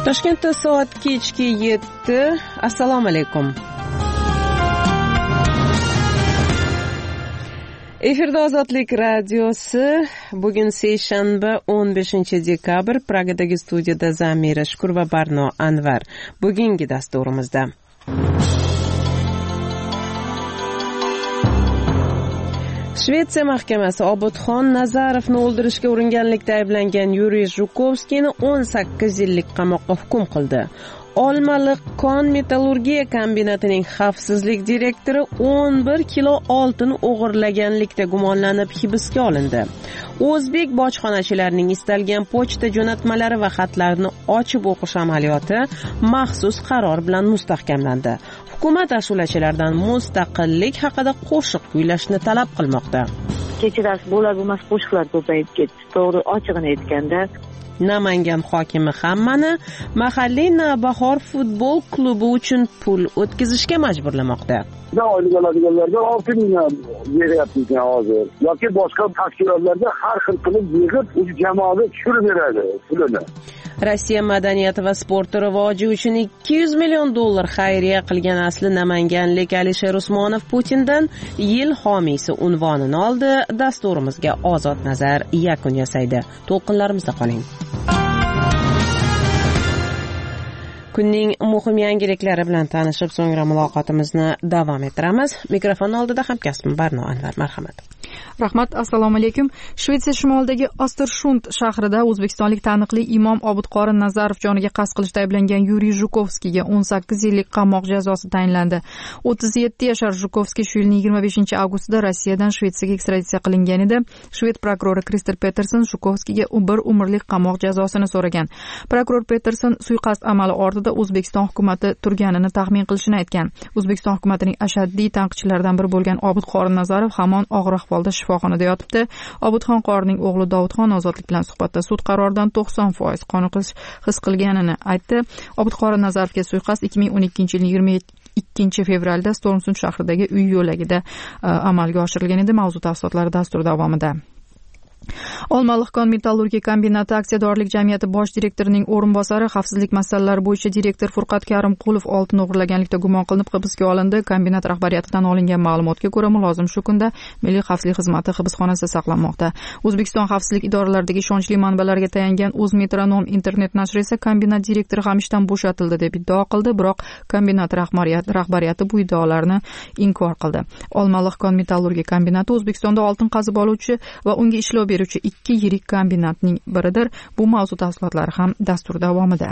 Toshkentda soat kechki 7. Assalomu alaykum. Efirda Ozodlik radiosi. Bugun seshanba 15-dekabr. Pragadagi studiyada Zamira Shukur va Barno Anvar. Bugungi dasturimizda Shvetsiya mahkamasi Obidxon Nazarovni o'ldirishga uringanlikda ayblangan Yuriy Zhukovskiyni 18 yillik qamoqqa hukm qildi. Olmaliq kon metallurgiya kombinatining xavfsizlik direktori 11 kilo oltin o'g'irlaganlikda gumonlanib hibsga olindi. O'zbek bojxonachilarining istalgan pochta jo'natmalari va xatlarini ochib o'qish amaliyoti maxsus qaror bilan mustahkamlandi. Hukumat ashulachilardan mustaqillik haqida qo'shiq kuylashni talab qilmoqda. Kechirasiz bo'lar-bo'lmas qo'shiqlar ko'payib ketdi. To'g'ri ochig'ini aytganda, Namangan hokimi hammani mahalliy Navbahor futbol klubi uchun pul o'tkazishga majburlamoqda. Oylik oladiganlarga 6 million beryapmiz hozir. Yoki boshqa tashkilotlarga har xil qilib yig'ib, o'sha jamoaga tushirib beradi pulini. Rossiya madaniyati va sporti rivoji uchun $200 million xayriya qilgan asli namanganlik Alisher Usmonov Putindan yil homiysi unvonini oldi. Dasturimizga ozod nazar yakun yasaydi. To'lqinlarimizda qoling. Kunning muhim yangiliklari bilan tanishib, so'ngra muloqotimizni davom ettiramiz. Mikrofon oldida hamkasbim Barno Anvar, marhamat. Rahmat, assalomu alaykum. Shvetsiya shimolidagi Ostersund shahrida o'zbekistonlik taniqli imom Obidqorin Nazarov joniga qasd qilishda ayblangan Yuriy Zhukovskiyga 18 yillik qamoq jazosi tayinlandi. 37 yashar Zhukovskiy shu yilning 25-avgustida Rossiyadan Shvetsiyaga ekstraditsiya qilingan edi. Shved prokurori Krister Peterson Zhukovskiyga bir umrlik qamoq jazosini so'ragan. Prokuror Peterson suiqasd amali ortida O'zbekiston hukumati turganini taxmin qilishini aytgan. O'zbekiston hukumatining ashaddiy tanqidchilaridan biri bo'lgan Obidqorin Nazarov hamon og'ir ahvolda shifoxonada yotibdi. Obidxon qorining o'g'li Dovudxon Ozodlik bilan suhbatda sud qaroridan 90% qoniqish his qilganini aytdi. Obidqorin Nazarovga suiqasd 2012-yilning 22-fevralda Stormsund shahridagi uy yo'lagida amalga oshirilgan edi. Mavzu tafsilotlari dastur davomida. Olmaliq kon metallurgiya kombinati aksiyadorlik jamiyati bosh direktorining o'rinbosari, xavfsizlik masalalari bo'yicha direktor Furqat Karimqulov oltin o'g'irlaganlikda gumon qilinib hibsga olindi. Kombinat rahbariyatidan olingan ma'lumotga ko'ra, mulozim shu kunda Milliy xavfsizlik xizmati hibsxonasida saqlanmoqda. O'zbekiston xavfsizlik idoralaridagi ishonchli manbalarga tayangan O'zmetronom internet nashri esa kombinat direktori ham ishdan bo'shatildi deb iddao qildi, biroq kombinat rahbariyati bu iddaolarni inkor qildi. Olmaliq kon metallurgiya kombinati O'zbekistonda oltin qazib oluvchi va unga ishlov beruvchi 2 yirik kombinatning biridir. Bu mavzu tafsilotlari ham dastur davomida.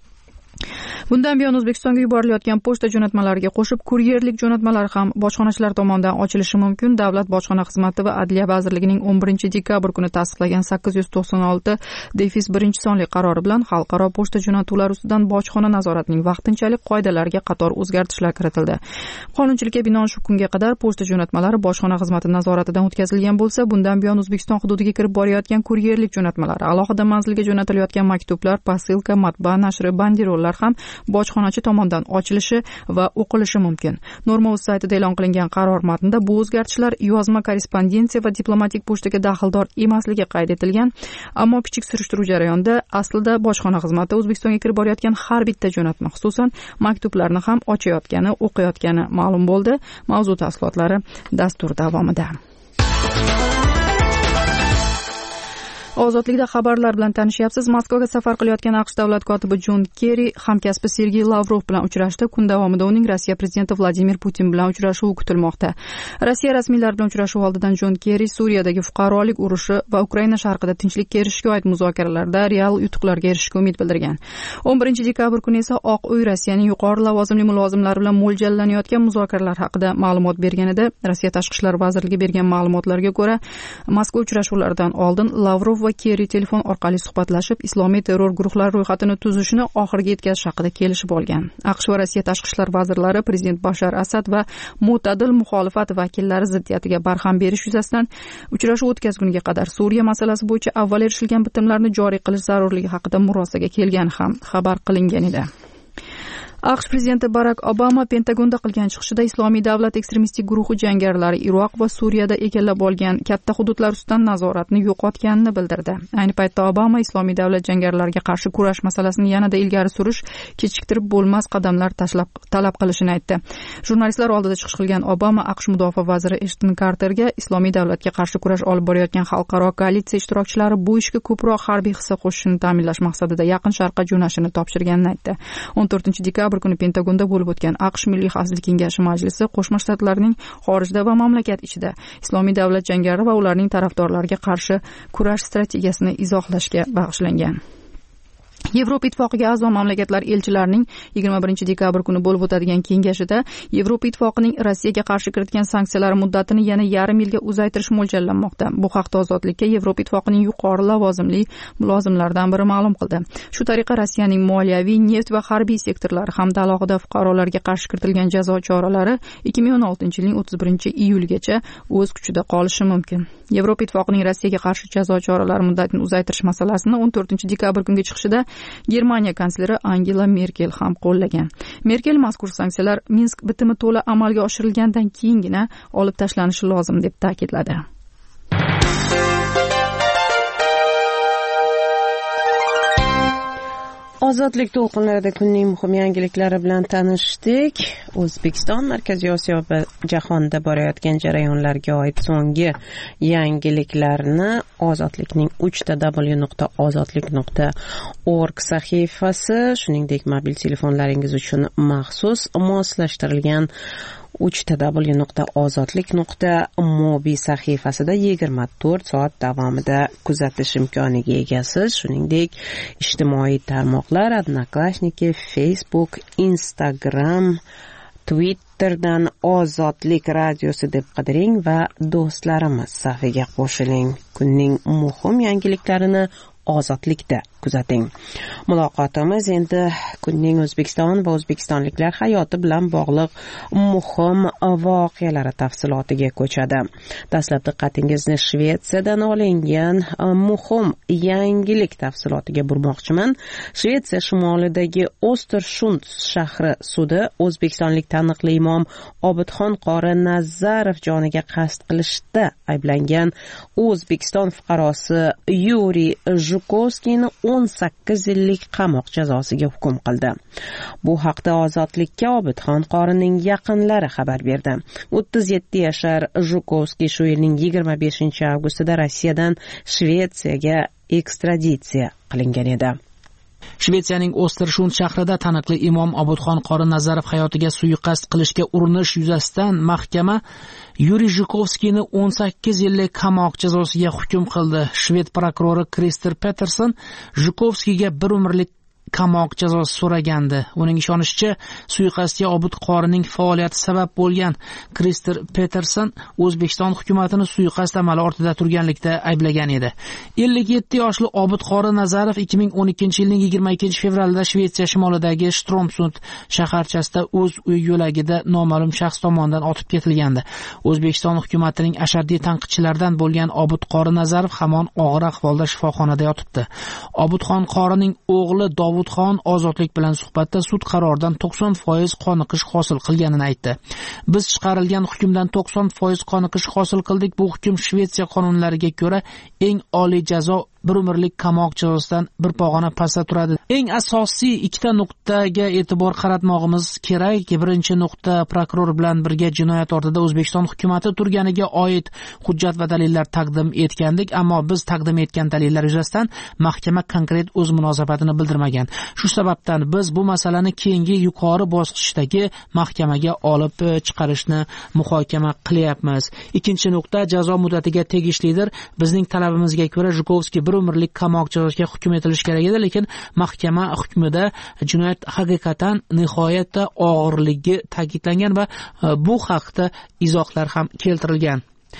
Bundan buyon O'zbekistonga yuborilayotgan pochta jo'natmalariga qo'shib kuryerlik jo'natmalari ham bojxonachilar tomonidan ochilishi mumkin. Davlat bojxona xizmati va Adliya vazirligining 11-dekabr kuni tasdiqlagan 896-1 sonli qarori bilan xalqaro pochta jo'natuvlari ustidan bojxona nazoratining vaqtinchalik qoidalariga qator o'zgartishlar kiritildi. Qonunchilikka binoan shu kunga qadar pochta jo'natmalari bojxona xizmati nazoratidan o'tkazilgan bo'lsa, bundan buyon O'zbekiston hududiga kirib borayotgan kuryerlik jo'natmalari, alohida manzilga jo'natilayotgan maktublar, posilka, matbaa nashri, banderollar ham bojxonachi tomonidan ochilishi va o'qilishi mumkin. Norma.uz saytida e'lon qilingan qaror matnida bu o'zgartishlar yozma korrespondensiya va diplomatik pochtaga daxldor emasligi qayd etilgan, ammo kichik surishtiruv jarayonida aslida bojxona xizmati O'zbekistonga kirib borayotgan har bitta jo'natma, xususan maktublarni ham ochayotgani, o'qiyotgani ma'lum bo'ldi. Mavzu tafsilotlari dastur davomida. Ozodlikda xabarlar bilan tanishyapsiz. Moskvaga safar qilayotgan AQSh davlat kotibi Jon Kerri hamkasbi Sergey Lavrov bilan uchrashdi. Kun davomida uning Rossiya prezidenti Vladimir Putin bilan uchrashuvi kutilmoqda. Rossiya rasmiylari bilan uchrashuv oldidan Jon Kerri Suriyadagi fuqarolik urushi va Ukraina sharqida tinchlikka erishishga oid muzokaralarda real yutuqlarga erishishga umid bildirgan. 11-dekabr kuni esa Oq uy Rossiyaning yuqori lavozimli mulozimlari bilan mo'ljallanayotgan muzokaralar haqida ma'lumot bergan edi. Rossiya tashqi ishlar vazirligi bergan ma'lumotlarga ko'ra, Moskva uchrashuvlaridan oldin Lavrov va Kerri telefon orqali suhbatlashib, islomiy terror guruhlari ro'yxatini tuzishni oxiriga yetkazish haqida kelishib olgan. AQSh va Rossiya tashqi ishlar vazirlari prezident Bashar Asad va mo'tadil muxolifat vakillari ziddiyatiga barham berish yuzasidan uchrashuv o'tkazguniga qadar Suriya masalasi bo'yicha avval erishilgan bitimlarni joriy qilish zarurligi haqida murosaga kelgani ham xabar qilingan edi. AQSh prezidenti Barak Obama Pentagonda qilgan chiqishida Islomiy davlat ekstremistik guruhi jangarilari Iroq va Suriyada egallab olgan katta hududlar ustidan nazoratni yo'qotganini bildirdi. Ayni paytda Obama Islomiy davlat jangarilariga qarshi kurash masalasini yanada ilgari surish kechiktirib bo'lmas qadamlar talab qilishini aytdi. Jurnalistlar oldida chiqish qilgan Obama AQSh mudofaa vaziri Eshton Karterga Islomiy davlatga qarshi kurash olib borayotgan xalqaro koalitsiya ishtirokchilari bu ishga ko'proq harbiy hissa qo'shishini ta'minlash maqsadida Yaqin Sharqqa jo'nashini topshirganini aytdi. 14-dekabr kuni Pentagonda bo'lib o'tgan AQSh Milliy xavfsizlik kengashi majlisi Qo'shma Shtatlarning xorijda va mamlakat ichida Islomiy davlat jangari va ularning tarafdorlariga qarshi kurash strategiyasini izohlashga bag'ishlangan. Yevropa Ittifoqiga a'zo mamlakatlar elchilarining 21-dekabr kuni bo'lib o'tadigan kengashida Yevropa Ittifoqining Rossiyaga qarshi kiritgan sanksiyalar muddatini yana yarim yilga uzaytirish mo'ljallanmoqda. Bu haqda Ozodlikka Yevropa Ittifoqining yuqori lavozimli mulozimlaridan biri ma'lum qildi. Shu tariqa Rossiyaning moliyaviy, neft va harbiy sektorlari hamda alohida fuqarolarga qarshi kiritilgan jazo choralari 2016-yilning 31-iyulgacha o'z kuchida qolishi mumkin. Yevropa Ittifoqining Rossiyaga qarshi jazo choralari muddatini uzaytirish masalasini 14-dekabr kungi chiqishida Germaniya kansleri Angela Merkel ham qo'llagan. Merkel mazkur sanksiyalar Minsk bitimi to'la amalga oshirilgandan keyingina olib tashlanishi lozim deb ta'kidladi. Ozodlik to'lqinlarida kunning muhim yangiliklari bilan tanishdik. O'zbekiston, Markaziy Osiyo va jahonda borayotgan jarayonlarga oid so'nggi yangiliklarni Ozodlikning www.ozodlik.org sahifasi, shuningdek mobil telefonlaringiz uchun maxsus moslashtirilgan www.ozodlik.mobi sahifasida 24 soat davomida kuzatish imkoniga egasiz. Shuningdek, ijtimoiy tarmoqlar Odnoklassniki, Facebook, Instagram, Twitterdan Ozodlik radiosi deb qidiring va do'stlarimiz safiga qo'shiling. Kunning muhim yangiliklarini Ozodlikda kuzating. Muloqotimiz endi kunning O'zbekiston va o'zbekistonliklar hayoti bilan bog'liq muhim voqealar tafsilotiga ko'chadi. Dastlab diqqatingizni Shvetsiyadan olingan muhim yangilik tafsilotiga burmoqchiman. Shvetsiya shimolidagi Östersund shahri sudi o'zbekistonlik taniqli imom Obidxon qori Nazarov joniga qasd qilishda ayblangan O'zbekiston fuqarosi Yuriy Zhukovskiyni 18 yillik qamoq jazosiga hukm qildi. Bu haqda Ozodlikka Obidxon qorining yaqinlari xabar berdi. 37 yashar Zhukovskiy shu yilning 25-avgustida Rossiyadan Shvetsiyaga ekstraditsiya qilingan edi. Shvetsiyaning Östersund shahrida taniqli imom Obidxon qori Nazarov hayotiga suiqasd qilishga urinish yuzasidan mahkama Yuriy Zhukovskiyni 18 yillik qamoq jazosiga hukm qildi. Shved prokurori Krister Peterson Zhukovskiyga bir umrlik qamoq jazosi so'ragandi. Uning ishonishicha, suiqasdga Obid qorining faoliyati sabab bo'lgan. Krister Peterson O'zbekiston hukumatini suiqasd amali ortida turganlikda ayblagan edi. 57 yoshli Obid qori Nazarov 2012-yilning 22-fevralida Shvetsiya shimolidagi Stromsund shaharchasida o'z uy yo'lagida noma'lum shaxs tomonidan otib ketilgandi. O'zbekiston hukumatining ashaddiy tanqidchilaridan bo'lgan Obid qori Nazarov hamon og'ir ahvolda shifoxonada yotibdi. Obidxon qorining o'g'li Dovudxon Ozodlik bilan suhbatda sud qaroridan 90% qoniqish hosil qilganini aytdi. Biz chiqarilgan hukmdan 90% qoniqish hosil qildik. Bu hukm Shvetsiya qonunlariga ko'ra eng oliy jazo bir umrlik qamoq jazosidan bir pog'ona pastda turadi. Eng asosiy ikkita nuqtaga e'tibor qaratmog'imiz kerak. Birinchi nuqta, prokuror bilan birga jinoyat ortida O'zbekiston hukumati turganiga oid hujjat va dalillar taqdim etgandik, ammo biz taqdim etgan dalillar yuzasidan mahkama konkret o'z munosabatini bildirmagan. Shu sababdan biz bu masalani keyingi yuqori bosqichdagi mahkamaga olib chiqarishni muhokama qilyapmiz. Ikkinchi nuqta, jazo muddatiga tegishlidir. Bizning talabimizga ko'ra Zhukovskiy bir umrlik qamoq jazosiga hukm etilishi kerak edi, lekin mahkama hukmida jinoyat haqiqatan nihoyatda og'irligi ta'kidlangan va bu haqda izohlar ham keltirilgan.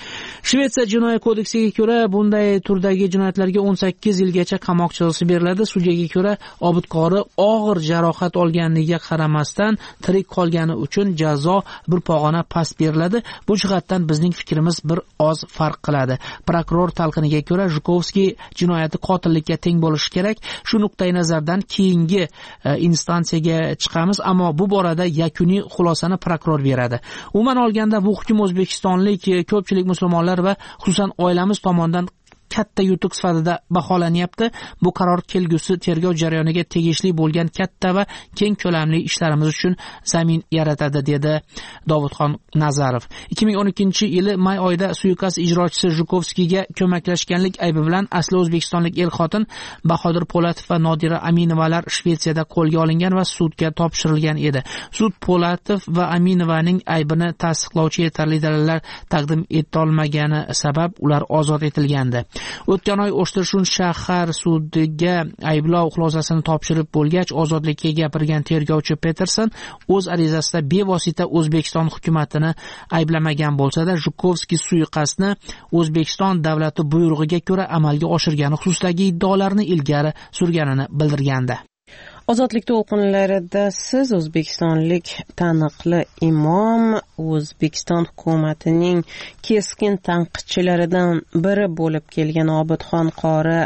Shvetsiya jinoyat kodeksiga ko'ra bunday turdagi jinoyatlarga 18 yilgacha qamoq jazosi beriladi. Sudyaga ko'ra Obid qori og'ir jarohat olganligiga qaramasdan tirik qolgani uchun jazo bir pog'ona past beriladi. Bu jihatdan bizning fikrimiz bir oz farq qiladi. Prokuror talqiniga ko'ra Zhukovskiy jinoyati qotillikka teng bo'lishi kerak. Shu nuqtai nazardan keyingi instansiyaga chiqamiz, ammo bu borada yakuniy xulosani prokuror beradi. Umuman olganda bu hukm o'zbekistonlik ko'pchilik musulmonlar va xususan oilamiz tomonidan katta yutuq sifatida baholanyapti. Bu qaror kelgusi tergov jarayoniga tegishli bo'lgan katta va keng ko'lamli ishlarimiz uchun zamin yaratadi, dedi Dovudxon Nazarov. 2012-yili may oyida suiqasd ijrochisi Zhukovskiyga ko'maklashganlik aybi bilan asli o'zbekistonlik er-xotin Bahodir Po'latov va Nodira Aminovalar Shvetsiyada qo'lga olingan va sudga topshirilgan edi. Sud Po'latov va Aminovaning aybini tasdiqlovchi yetarli dalillar taqdim etolmagani sabab ular ozod etilgandi. O'tgan oy Oshtirshun shahar sudiga ayblov xulosasini topshirib bo'lgach, ozodlikka gapirgan tergovchi Peterson o'z arizasida bevosita O'zbekiston hukumatini ayblamagan bo'lsa-da, Zhukovskiy suiqasdni O'zbekiston davlati buyrug'iga ko'ra amalga oshirgani xususidagi iddaolarni ilgari surganini bildirgandi. Ozodlik to'lqinlarida siz o'zbekistonlik taniqli imom, O'zbekiston hukumatining keskin tanqidchilaridan biri bo'lib kelgan Obidxon qori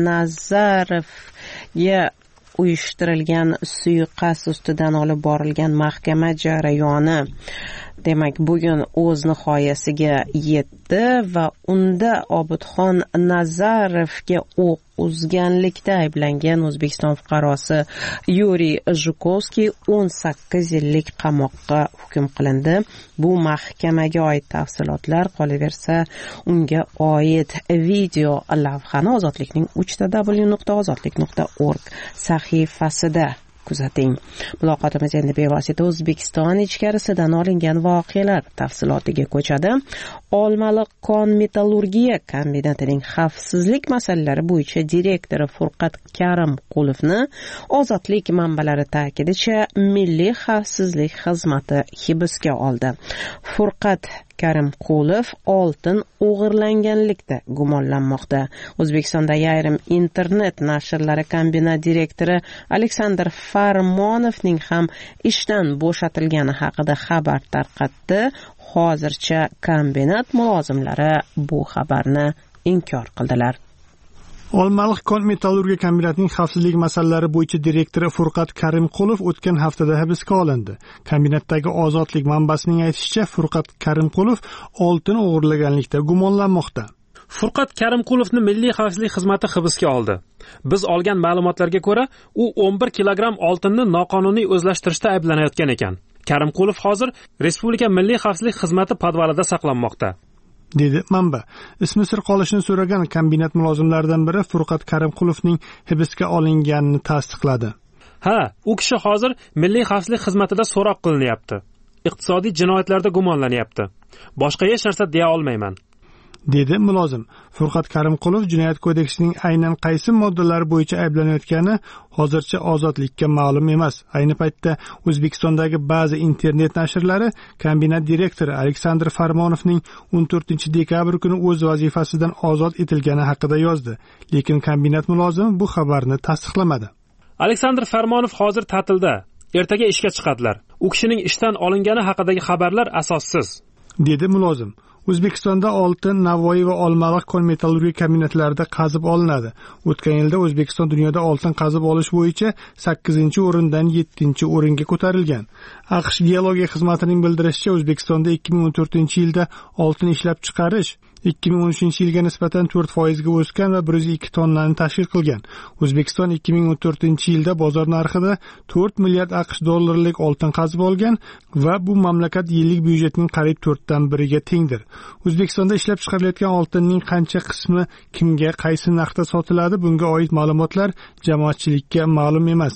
Nazarovga uyushtirilgan suiqasd ustidan olib borilgan mahkama jarayoni demak bugun o'z nihoyasiga yetdi va unda Obidxon Nazarovga o'q uzganlikda ayblangan O'zbekiston fuqarosi Yuriy Zhukovskiy 18 yillik qamoqqa hukm qilindi. Bu mahkamaga oid tafsilotlar, qolaversa unga oid video lavhani Ozodlikning www.ozodlik.org sahifasida kuzating. Muloqotimiz endi bevosita O'zbekiston ichkarisidan olingan voqealar tafsilotiga ko'chadi. Olmaliq kon metallurgiya kombinatining xavfsizlik masalalari bo'yicha direktori Furqat Karimqulovni Ozodlik manbalari ta'kidincha Milliy xavfsizlik xizmati hibsga oldi. Furqat Karimqulov oltin o'g'irlanganlikda gumonlanmoqda. O'zbekistondagi ayrim internet nashrlari kombinat direktori Aleksandr Farmonovning ham ishdan bo'shatilgani haqida xabar tarqatdi. Hozircha kombinat mulozimlari bu xabarni inkor qildilar. Olmaliq kon metallurgiya kombinatining xavfsizlik masalalari bo'yicha direktori Furqat Karimqulov o'tgan haftada hibsga olindi. Kombinatdagi Ozodlik manbasining aytishicha, Furqat Karimqulov oltin o'g'irlaganlikda gumonlanmoqda. Furqat Karimqulovni Milliy xavfsizlik xizmati hibsga oldi. Biz olgan ma'lumotlarga ko'ra, u 11 kilogramm oltinni noqonuniy o'zlashtirishda ayblanayotgan ekan. Karimqulov hozir Respublika Milliy xavfsizlik xizmati podvalida saqlanmoqda, dedi manba. Ismi sir qolishini so'ragan kombinat mulozimlaridan biri Furqat Karimqulovning hibsga olinganini tasdiqladi. Ha, u kishi hozir Milliy xavfsizlik xizmatida so'roq qilinyapti. Iqtisodiy jinoyatlarda gumonlanyapti. Boshqa hech narsa deya olmayman, dedi mulozim. Furqat Karimqulov jinoyat kodeksining aynan qaysi moddalari bo'yicha ayblanayotgani hozircha Ozodlikka ma'lum emas. Ayni paytda O'zbekistondagi ba'zi internet nashrlari kombinat direktori Aleksandr Farmonovning 14-dekabr kuni o'z vazifasidan ozod etilgani haqida yozdi, lekin kombinat mulozimi bu xabarni tasdiqlamadi. Aleksandr Farmonov hozir ta'tilda, ertaga ishga chiqadilar. U kishining ishdan olingani haqidagi xabarlar asossiz, dedi mulozim. O'zbekistonda oltin, Navoiy va Olmaliq kon metallurgiya kombinatlarida qazib olinadi. O'tgan yilda O'zbekiston dunyoda oltin qazib olish bo'yicha 8-o'rindan 7-o'ringa ko'tarilgan. AQSh geologiya xizmatining bildirishicha, O'zbekistonda 2014-yilda oltin ishlab chiqarish 2013-yilga nisbatan 4% ga o'sgan va 102 tonnani tashkil qilgan. O'zbekiston 2014-yilda bozor narxida 4 milliard AQSh dollarlik oltin qazib olgan va bu mamlakat yillik byudjetining qariyb 4/1 ga tengdir. O'zbekistonda ishlab chiqarilayotgan oltinning qancha qismi kimga, qaysi narxda sotiladi, bunga oid ma'lumotlar jamoatchilikka ma'lum emas.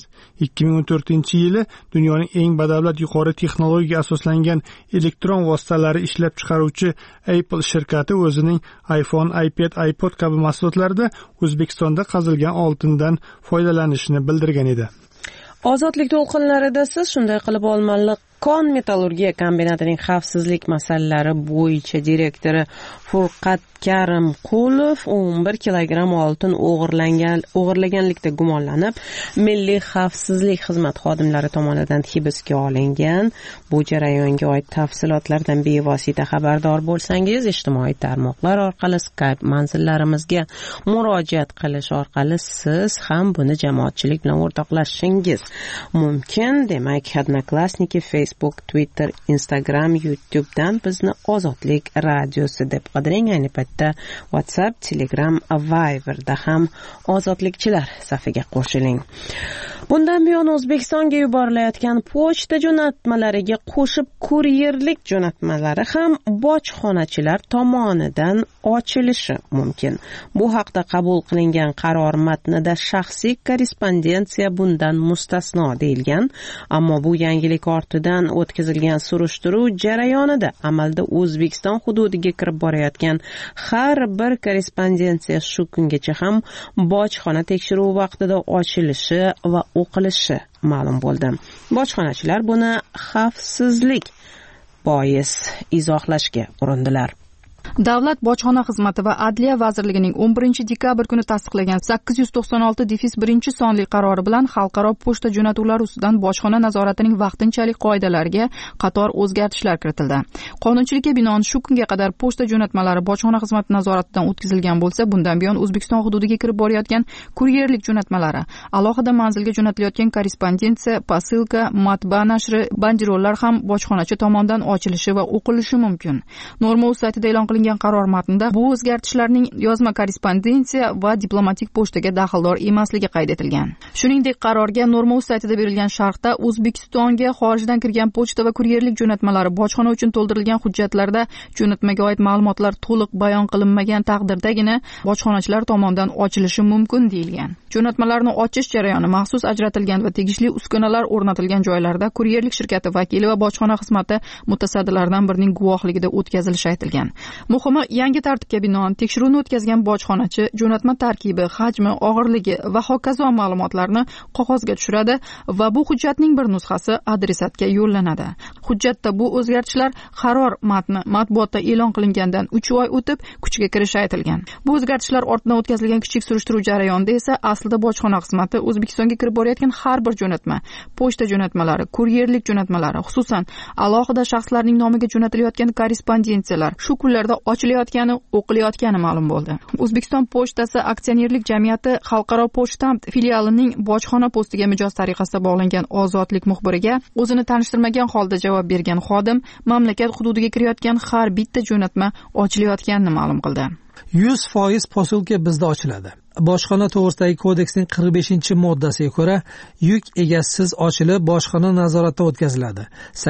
2014-yili dunyoning eng badavlat yuqori texnologiyaga asoslangan elektron vositalari ishlab chiqaruvchi Apple shirkati o'zining iPhone, iPad, iPod kabi mahsulotlarida O'zbekistonda qazilgan oltindan foydalanishini bildirgan edi. Ozodlik to'lqinlarida siz shunday qilib Olmaliq kon metallurgiya kombinatining xavfsizlik masalalari bo'yicha direktori Furqat Karimqulov 11 kilogramm oltin o'g'irlaganlikda gumonlanib, Milliy xavfsizlik xizmati xodimlari tomonidan hibsga olingan. Bu jarayonga oid tafsilotlardan bevosita xabardor bo'lsangiz, ijtimoiy tarmoqlar orqali Skype manzillarimizga murojaat qilish orqali siz ham buni jamoatchilik bilan o'rtoqlashishingiz mumkin. Demak, Odnoklassniki, Facebook, Twitter, Instagram, YouTube'dan bizni Ozodlik radiosi deb qidiring. Ayni paytda WhatsApp, Telegram, Viber'da ham ozodlikchilar safiga qo'shiling. Bundan buyon O'zbekistonga yuborilayotgan pochta jo'natmalariga qo'shib kuryerlik jo'natmalari ham bojxonachilar tomonidan ochilishi mumkin. Bu haqda qabul qilingan qaror matnida shaxsiy korrespondensiya bundan mustasno deyilgan, ammo bu yangilik ortidan o'tkazilgan surishtiruv jarayonida amalda O'zbekiston hududiga kirib borayotgan har bir korrespondensiya shu kungacha ham bojxona tekshiruvi vaqtida ochilishi va o'qilishi ma'lum bo'ldi. Bojxonachilar buni xavfsizlik bois izohlashga urindilar. Davlat bojxona xizmati va Adliya vazirligining 11-dekabr kuni tasdiqlagan 896-1 sonli qarori bilan xalqaro pochta jo'natuvlari ustidan bojxona nazoratining vaqtinchalik qoidalariga qator o'zgartishlar kiritildi. Qonunchilikka binoan shu kunga qadar pochta jo'natmalari bojxona xizmati nazoratidan o'tkazilgan bo'lsa, bundan buyon O'zbekiston hududiga kirib borayotgan kuryerlik jo'natmalari, alohida manzilga jo'natilayotgan korrespondensiya, posilka, matbaa nashri, banderollar ham bojxonachi tomonidan ochilishi va o'qilishi mumkin. Norma.uz saytida e'lon qilingan qaror matnida bu o'zgartishlarning yozma korrespondensiya va diplomatik pochtaga daxldor emasligi qayd etilgan. Shuningdek, qarorga Norma.uz saytida berilgan sharhda O'zbekistonga xorijdan kirgan pochta va kuryerlik jo'natmalari bojxona uchun to'ldirilgan hujjatlarda jo'natmaga oid ma'lumotlar to'liq bayon qilinmagan taqdirdagina bojxonachilar tomonidan ochilishi mumkin deyilgan. Jo'natmalarni ochish jarayoni maxsus ajratilgan va tegishli uskunalar o'rnatilgan joylarda kuryerlik shirkati vakili va bojxona xizmati mutasaddilaridan birining guvohligida o'tkazilishi aytilgan. Muhimi, yangi tartibga binoan tekshiruvni o'tkazgan bojxonachi jo'natma tarkibi, hajmi, og'irligi va hokazo ma'lumotlarni qog'ozga tushiradi va bu hujjatning bir nusxasi adresatga yo'llanadi. Hujjatda bu o'zgartishlar qaror matni matbuotda e'lon qilingandan 3 oy o'tib kuchga kirishi aytilgan. Bu o'zgartishlar ortidan o'tkazilgan kichik surishtiruv jarayonida esa aslida bojxona xizmati O'zbekistonga kirib borayotgan har bir jo'natma, pochta jo'natmalari, kuryerlik jo'natmalari, xususan alohida shaxslarning nomiga jo'natilayotgan korrespondensiyalar shu kunlarda ochilayotgani, o'qilayotgani ma'lum bo'ldi. O'zbekiston pochtasi aksionerlik jamiyati xalqaro pochta filialining bojxona postiga mijoz tariqasida bog'langan Ozodlik muxbiriga o'zini tanishtirmagan holda javob bergan xodim mamlakat hududiga kirayotgan har bitta jo'natma ochilayotganini ma'lum qildi. 100% posilka bizda ochiladi. Bojxona to'g'risidagi kodeksning 45-moddasiga ko'ra yuk egasiz ochilib bojxona nazoratidan o'tkaziladi.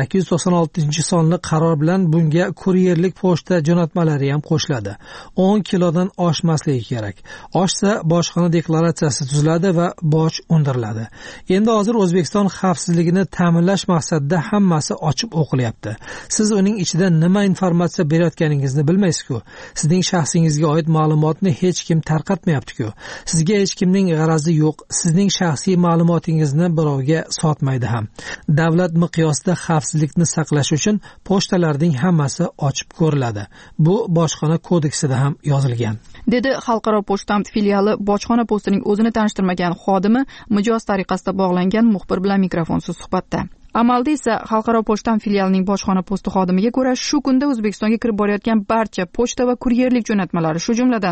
896-sonli qaror bilan bunga kuryerlik pochta jo'natmalari ham qo'shiladi. 10 kilodan oshmasligi kerak. Oshsa bojxona deklaratsiyasi tuziladi va boj undiriladi. Endi hozir O'zbekiston xavfsizligini ta'minlash maqsadida hammasi ochib o'qilyapti. Siz uning ichida nima informatsiya berayotganingizni bilmaysiz-ku. Sizning shaxsingizga oid ma'lumotni hech kim tarqatmayapti-ku. Sizga hech kimning g'arazi yo'q. Sizning shaxsiy ma'lumotingizni birovga sotmaydi ham. Davlat miqyosida xavfsizlikni saqlash uchun pochtalarning hammasi ochib ko'riladi. Bu bojxona kodeksida ham yozilgan. Dedi xalqaro pochta filiali bojxona postining o'zini tanishtirmagan xodimi mijoz tariqasida bog'langan muxbir bilan mikrofonsiz suhbatda. Amalda esa xalqaro pochta filialining bojxona posti xodimiga ko'ra shu kunda O'zbekistonga kirib borayotgan barcha pochta va kuryerlik jo'natmalari, shu jumladan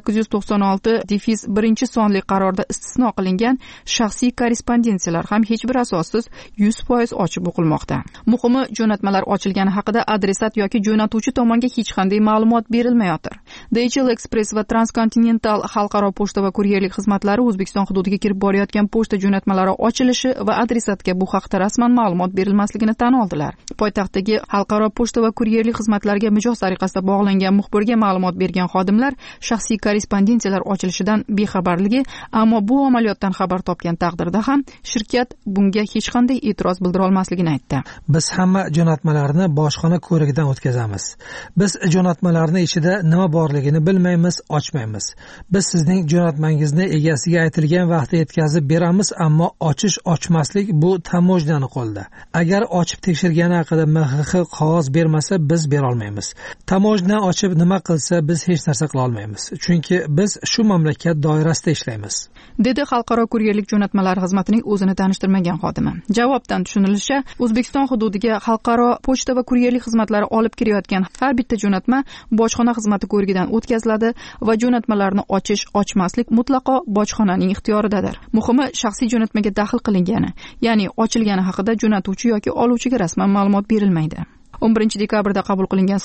896-1 sonli qarorda istisno qilingan shaxsiy korrespondensiyalar ham hech bir asossiz 100% ochib o'qilmoqda. Muhimi, jo'natmalar ochilgani haqida adresat yoki jo'natuvchi tomonga hech qanday ma'lumot berilmayotir. DHL Express va Transcontinental xalqaro pochta va kuryerlik xizmatlari O'zbekiston hududiga kirib borayotgan pochta jo'natmalari ochilishi va adresatga bu haqda rasman ma'lumot berilmasligini tan oldilar. Poytaxtdagi xalqaro pochta va kuryerlik xizmatlariga mijoz tariqasida bog'langan muxbirga ma'lumot bergan xodimlar shaxsiy korrespondensiyalar ochilishidan bexabarligi, ammo bu amaliyotdan xabar topgan taqdirda ham shirkat bunga hech qanday e'tiroz bildira olmasligini aytdi. Biz hamma jo'natmalarni bojxona ko'rigidan o'tkazamiz. Biz jo'natmalarning ichida nima borligini bilmaymiz, ochmaymiz. Biz sizning jo'natmangizni egasiga aytilgan vaqtda yetkazib beramiz, ammo ochish-ochmaslik bu tamojnani qo'lida. berildi. Agar ochib tekshirgani haqida MXX qog'oz bermasa, biz bera olmaymiz. Tamojna ochib nima qilsa, biz hech narsa qila olmaymiz. Chunki biz shu mamlakat doirasida ishlaymiz, dedi Xalqaro kuryerlik jo'natmalari xizmatining o'zini tanishtirmagan xodimi. Javobdan tushunilishicha, O'zbekiston hududiga xalqaro pochta va kuryerlik xizmatlari olib kirayotgan har bitta jo'natma bojxona xizmati ko'rigidan o'tkaziladi va jo'natmalarni ochish-ochmaslik mutlaqo bojxonaning ixtiyoridadir. Muhimi, shaxsiy jo'natmaga daxl qilingani, ya'ni ochilgani haqida jo'natuvchi yoki oluvchiga rasman ma'lumot berilmaydi. 11 dekabrda qabul qilingan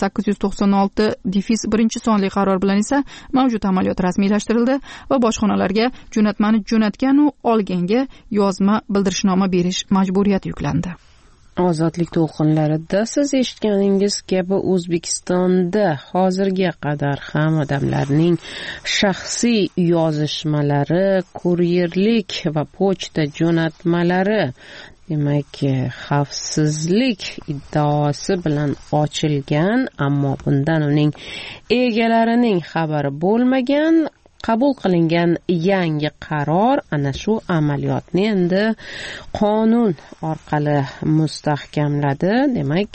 896-1 sonli qaror bilan esa mavjud amaliyot rasmiylashtirildi va bojxonalarga jo'natmani jo'natgan u olganga yozma bildirishnoma berish majburiyati yuklandi. Ozodlik to'lqinlarida siz eshitganingiz kabi O'zbekistonda hozirga qadar ham odamlarning shaxsiy yozishmalari, kuryerlik va pochta jo'natmalari demak xavfsizlik iddaosi bilan ochilgan, ammo bundan uning egalarining xabari bo'lmagan. Qabul qilingan yangi qaror ana shu amaliyotni endi qonun orqali mustahkamladi. Demak,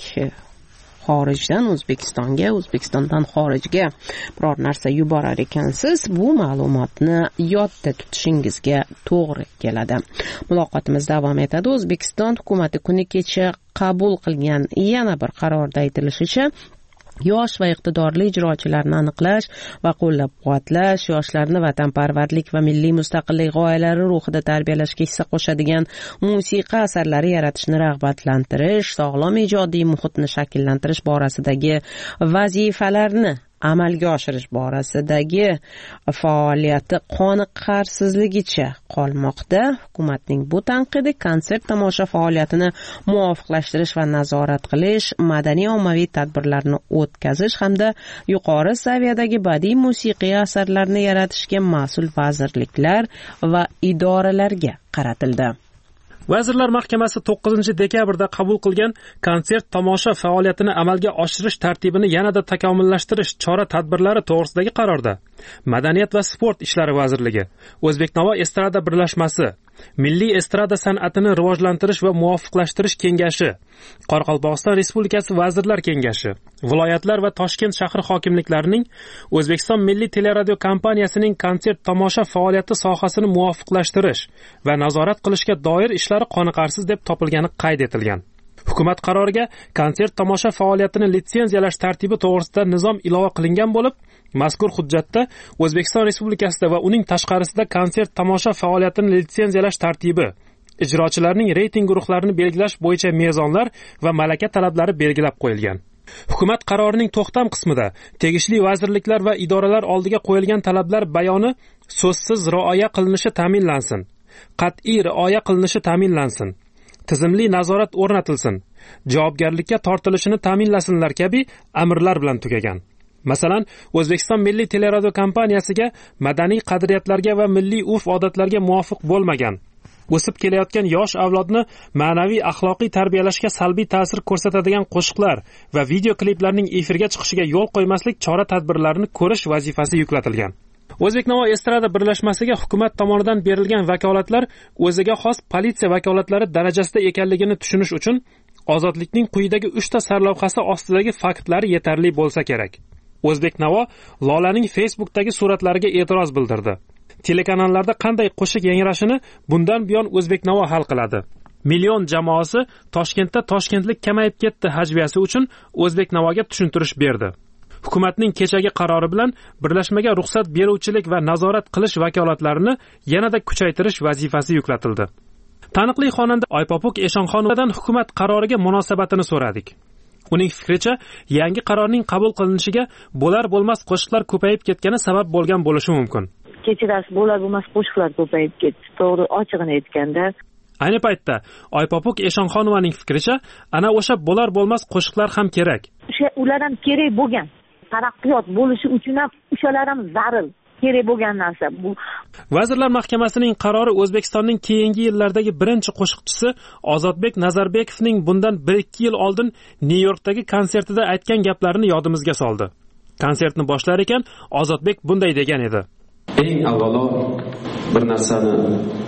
xorijdan O'zbekistonga, O'zbekistondan xorijga biror narsa yuborar ekansiz, bu ma'lumotni yodda tutishingizga to'g'ri keladi. Muloqotimiz davom etadi. O'zbekiston hukumati kuni kecha qabul qilgan yana bir qarorda aytilishicha, yosh va iqtidorli ijrochilarni aniqlash va qo'llab-quvvatlash, yoshlarni vatanparvarlik va milliy mustaqillik g'oyalari ruhida tarbiyalashga hissa qo'shadigan musiqa asarlari yaratishni rag'batlantirish, sog'lom ijodiy muhitni shakllantirish borasidagi vazifalarni amalga oshirish borasidagi faoliyati qoniqarsizligicha qolmoqda. Hukumatning bu tanqidi konsert tomosha faoliyatini muvofiqlashtirish va nazorat qilish, madaniy ommaviy tadbirlarni o'tkazish hamda yuqori saviyadagi badiiy musiqiy asarlarni yaratishga mas'ul vazirliklar va idoralarga qaratildi. Vazirlar Mahkamasi 9 dekabrda qabul qilgan konsert tomosha faoliyatini amalga oshirish tartibini yanada takomillashtirish chora-tadbirlari to'g'risidagi qarorda Madaniyat va sport ishlari vazirligi, O'zbeknavo estrada birlashmasi, Milliy estrada san'atini rivojlantirish va muvofiqlashtirish kengashi, Qoraqalpog'iston Respublikasi Vazirlar Kengashi, viloyatlar va Toshkent shahri hokimliklarining O'zbekiston Milliy teleradio kompaniyasining konsert tomosha faoliyati sohasini muvofiqlashtirish va nazorat qilishga doir ishlari qoniqarsiz deb topilgani qayd etilgan. Hukumat qaroriga konsert tomosha faoliyatini litsenziyalash tartibi to'g'risida nizom ilova qilingan bo'lib, mazkur hujjatda O'zbekiston Respublikasida va uning tashqarisida konsert tomosha faoliyatini litsenziyalash tartibi, ijrochilarning reyting guruhlarini belgilash bo'yicha mezonlar va malaka talablari belgilab qo'yilgan. Hukumat qarorining to'xtam qismida tegishli vazirliklar va idoralar oldiga qo'yilgan talablar bayoni so'zsiz rioya qilinishi ta'minlansin, qat'iy rioya qilinishi ta'minlansin, tizimli nazorat o'rnatilsin, javobgarlikka tortilishini ta'minlasinlar kabi amirlar bilan tugagan. Masalan, O'zbekiston Milliy teleradio kompaniyasiga madaniy qadriyatlarga va milliy urf-odatlarga muvofiq bo'lmagan, o'sib kelayotgan yosh avlodni ma'naviy axloqiy tarbiyalashga salbiy ta'sir ko'rsatadigan qo'shiqlar va video kliplarning efirga chiqishiga yo'l qo'ymaslik chora-tadbirlarini ko'rish vazifasi yuklatilgan. O'zbeknavo estrada birlashmasiga hukumat tomonidan berilgan vakolatlar o'ziga xos politsiya vakolatlari darajasida ekanligini tushunish uchun ozodlikning quyidagi 3 ta sarlavhasi ostidagi faktlari yetarli bo'lsa kerak. O'zbeknavo Lolaning Facebook'dagi suratlariga e'tiroz bildirdi. Telekanallarda qanday qo'shiq yangrashini bundan buyon O'zbeknavo hal qiladi. Million jamoasi Toshkentda toshkentlik kamayib ketdi hajviyasi uchun O'zbeknavoga tushuntirish berdi. Hukumatning kechagi qarori bilan birlashmaga ruxsat beruvchilik va nazorat qilish vakolatlarini yanada kuchaytirish vazifasi yuklatildi. Taniqli xonanda Oypopuk Eshonxonovadan hukumat qaroriga munosabatini so'radik. Uning fikricha, yangi qarorning qabul qilinishiga bo'lar-bo'lmas qo'shiqlar ko'payib ketgani sabab bo'lgan bo'lishi mumkin. Kechirasiz bo'lar-bo'lmas qo'shiqlar ko'payib ketdi. To'g'ri, ochig'ini aytganda. Ayni paytda Oypopuk Eshonxonovaning fikricha, ana o'sha bo'lar-bo'lmas qo'shiqlar ham kerak. Ular ham kerak bo'lgan. Taraqqiyot bo'lishi uchun ham o'shalar ham zarur. Kerak bo'lgan narsa bu. Vazirlar Mahkamasining qarori O'zbekistonning keyingi yillardagi birinchi qo'shiqchisi Ozodbek Nazarbekovning bundan 1-2 yil oldin Nyu-Yorkdagi konsertida aytgan gaplarini yodimizga soldi. Konsertni boshlar ekan Ozodbek bunday degan edi: Eng avvalo bir narsani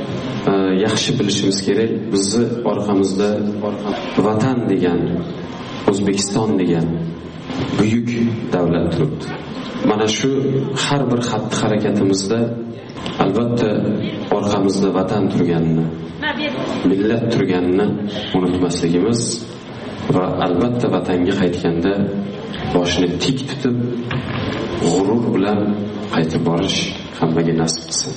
yaxshi bilishimiz kerak, bizni orqamizda vatan degan, O'zbekiston degan buyuk davlat turibdi. Mana shu har bir xatti-harakatimizda albatta orqamizda vatan turganini, millat turganini unutmasligimiz va albatta vatanga qaytganda boshini tik tutib, g'urur bilan qaytib borish hammaga nasib qilsin.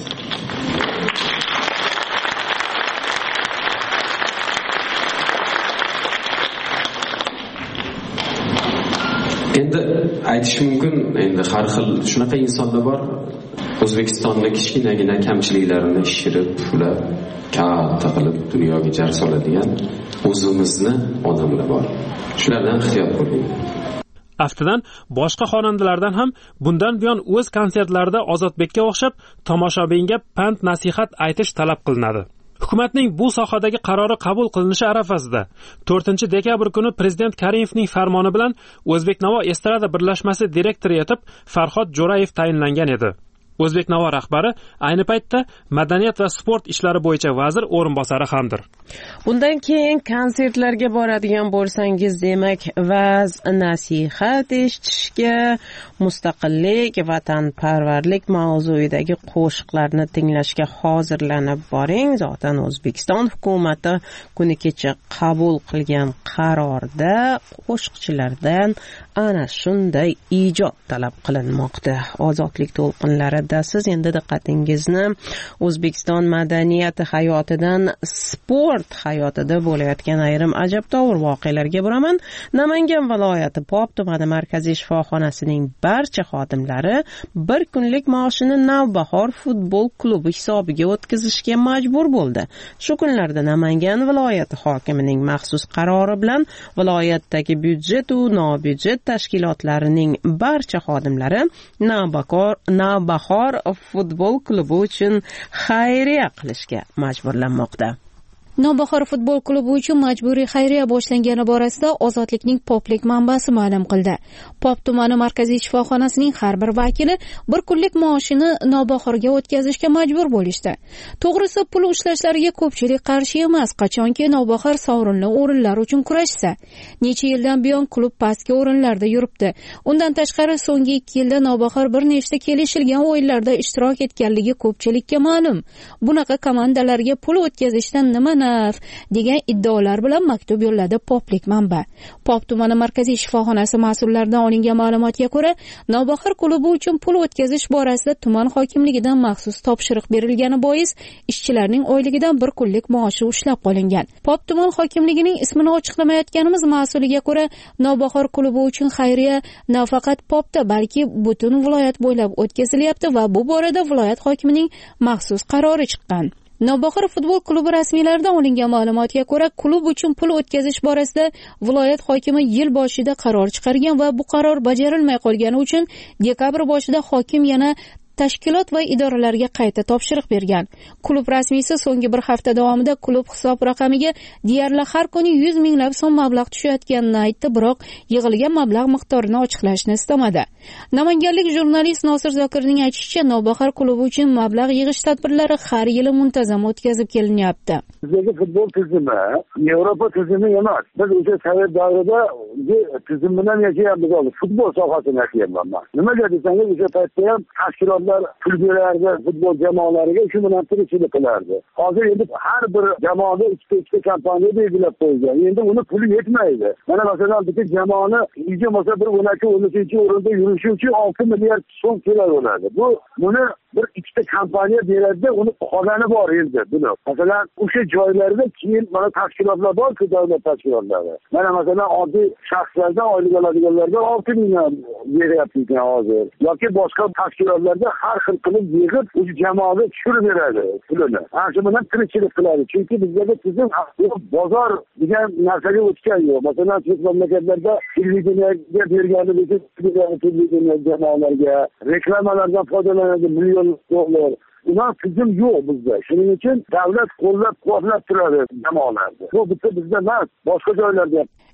Endi aytish mumkin, endi har xil shunaqa insonlar bor, O'zbekistonda kichkinagina kamchiliklarini ishirib, ular katta qilib dunyoga jar soladigan o'zimizni odamlar bor. Shulardan ehtiyot bo'ling. Aftidan boshqa xonandalardan ham bundan buyon o'z konsertlarida Ozodbekka o'xshab tomoshabinga pand nasihat aytish talab qilinadi. Hukumatning bu sohadagi qarori qabul qilinishi arafasida 4-dekabr kuni Prezident Karimovning farmoni bilan O'zbeknavo estrada birlashmasi direktori etib Farhod Jo'rayev tayinlangan edi. O'zbeknavo rahbari ayni paytda madaniyat va sport ishlari bo'yicha vazir o'rinbosari hamdir. Bundan keyin konsertlarga boradigan bo'lsangiz, demak, va'z, nasihat eshitishga, mustaqillik, vatanparvarlik mavzuidagi qo'shiqlarni tinglashga hozirlanib boring. Zotan O'zbekiston hukumati kuni kecha qabul qilgan qarorda qo'shiqchilardan ana shunday ijod talab qilinmoqda. Ozodlik to'lqinlarida siz endi diqqatingizni O'zbekiston madaniyati hayotidan sport hayotida bo'layotgan ayrim ajabtovur voqealarga buraman. Namangan viloyati Pop tumani markaziy shifoxonasining barcha xodimlari bir kunlik maoshini Navbahor futbol klubi hisobiga o'tkazishga majbur bo'ldi. Shu kunlarda Namangan viloyati hokimining maxsus qarori bilan viloyatdagi byudjet va nobyudjet tashkilotlarining barcha xodimlari Navbahor futbol klubi uchun xayriya qilishga majburlanmoqda. Navbahor futbol klubi uchun majburiy xayriya boshlangani borasida Ozodlikning Poplik manbasi ma'lum qildi. Pop tumani markaziy shifoxonasining har bir vakili bir kunlik maoshini Navbahorga o'tkazishga majbur bo'lishdi. To'g'risi, pul ishlashlariga ko'pchilik qarshi emas, qachonki Navbahor sovrinli o'rinlar uchun kurashsa. Necha yildan buyon klub pastki o'rinlarda yuribdi. Undan tashqari so'nggi 2 yilda Navbahor bir nechta kelishilgan o'yinlarda ishtirok etganligi ko'pchilikka ma'lum. Bunaqa komandalarga pul o'tkazishdan nima degan iddaolar bilan maktub yo'lladi Poplik manba. Pop tumani markaziy shifoxonasi mas'ullaridan olingan ma'lumotga ko'ra, Navbahor klubi uchun pul o'tkazish borasida tuman hokimligidan maxsus topshiriq berilgani bois ishchilarning oyligidan bir kunlik maoshi ushlab qolingan. Pop tuman hokimligining ismini ochiqlamayotganimiz mas'uliga ko'ra, Navbahor klubi uchun xayriya nafaqat Popda, balki butun viloyat bo'ylab o'tkazilyapti va bu borada viloyat hokimining maxsus qarori chiqqan. Navbahor futbol klubi rasmiylaridan olingan ma'lumotga ko'ra, klub uchun pul o'tkazish borasida viloyat hokimi yil boshida qaror chiqargan va bu qaror bajarilmay qolgani uchun dekabr boshida hokim yana tashkilot va idoralarga qayta topshiriq bergan. Klub rasmiysi so'nggi bir hafta davomida klub hisob raqamiga deyarli har kuni 100 minglab so'm mablag' tushayotganini aytdi, biroq yig'ilgan mablag' miqdorini ochiqlashni istamadi. Namanganlik jurnalist Nosir Zokirning aytishicha, Navbahor klubi uchun mablag' yig'ish tadbirlari har yili muntazam o'tkazib kelinyapti. Bizdagi futbol tizimi Yevropa tizimi emas. Biz o'sha Sovet davrida tizim bilan yashayapmiz. Futbol sohasini yashayapmiz. Nimaga desangiz, o'sha paytda ham tashkilotlar pul berardi, futbol jamoalariga shu bilan tirikchilik qilardi. Hozir endi har bir jamoada ikkita kompaniya belgilab qo'ygan. Endi uni puli yetmaydi. Mana masalan, bitta jamoani hech bo'lmasa bir 12-13 o'rinda yurishi uchun 6 milliard so'm kerak bo'ladi. Buni bir ikkita kompaniya beradi, uni qolgani bor endi buni. Masalan, o'sha joylarda keyin mana tashkilotlar bor-ku, davlat tashkilotlari. Mana masalan, oddiy shaxslardan oylik oladiganlarga 6 million beryapti hozir. Yoki boshqa tashkilotlarda har xil qilib yig'ib, o'sha jamoaga tushirib beradi pulini. Ana shu bilan tirikchilik qiladi. Chunki bizdagi tizim bozor degan narsaga o'tgan yo'q. Masalan, chet mamlakatlarda televideniyaga bergani bo'lsa, televideniya jamoalarga reklamalardan foydalanadi million dollar. Ular tizim yo'q bizda. Shuning uchun davlat qo'llab-quvvatlab turadi jamoalarni. Bu bitta bizda emas, boshqa joylarda.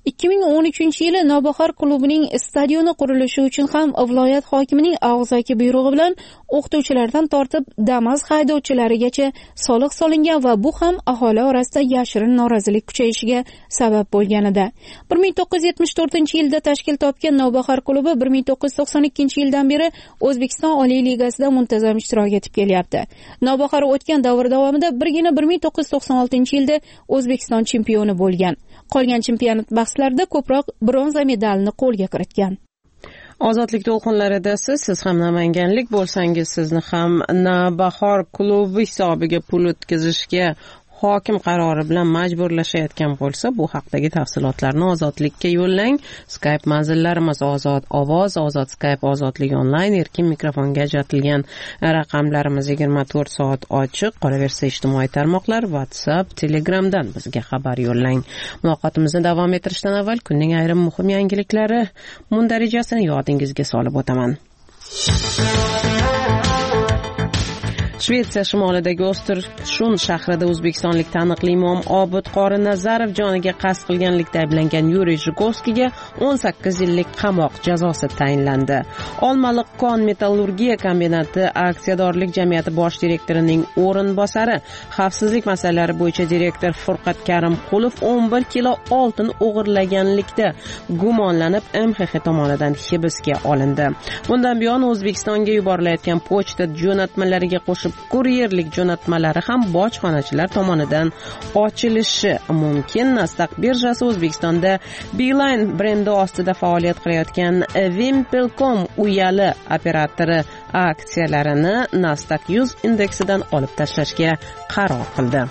2013 yili Navbahor klubining stadioni qurilishi uchun ham viloyat hokimining og'zaki buyrug'i bilan o'qituvchilardan tortib Damas haydovchilarigacha soliq solingan va bu ham aholi orasida yashirin norozilik kuchayishiga sabab bo'lgan edi. 1974-yilda tashkil topgan Navbahor klubi 1992-yildan beri O'zbekiston Oliy Ligasida muntazam ishtirok etib kelyapti. Navbahor o'tgan davr davomida birgina 1996-yilda O'zbekiston chempioni bo'lgan. Qolgan chempionat bahslarida ko'proq bronza medalni qo'lga kiritgan. Ozodlik to'lqinlarida siz ham namanganlik bo'lsangiz, sizni ham Navbahor klubi hisobiga pul o'tkazishga hokim qarori bilan majburlashayotgan bo'lsa, bu haqdagi tafsilotlarni Ozodlikka yo'llang. Skype manzillarimiz Ozod ovoz, Ozod Skype, Ozodlik onlayn, erkin mikrofonga ajratilgan raqamlarimiz 24 soat ochiq. Qolaversa ijtimoiy tarmoqlar, WhatsApp, Telegramdan bizga xabar yo'llang. Muloqotimizni davom ettirishdan avval kunning ayrim muhim yangiliklari mundarijasini yodingizga solib o'taman. Shvetsiya shimolidagi Ostershund shahrida o'zbekistonlik taniqli imom Obid qori Nazarov joniga qasd qilganlikda ayblangan Yuriy Zhukovskiga 18 yillik qamoq jazosi tayinlandi. Olmaliq kon metallurgiya kombinati aksiyadorlik jamiyati bosh direktorining o'rinbosari, xavfsizlik masalalari bo'yicha direktor Furqat Karimqulov 11 kilo oltin o'g'irlaganlikda gumonlanib MXX tomonidan hibsga olindi. Bundan buyon O'zbekistonga yuborilayotgan pochta jo'natmalariga qo'shib kuryerlik jo'natmalari ham bojxonachilar tomonidan ochilishi mumkin. Nasdaq birjasi O'zbekistonda Beeline brendi ostida faoliyat qilayotgan Wimpelcom uyali operatori aksiyalarini Nasdaq 100 indeksidan olib tashlashga qaror qildi.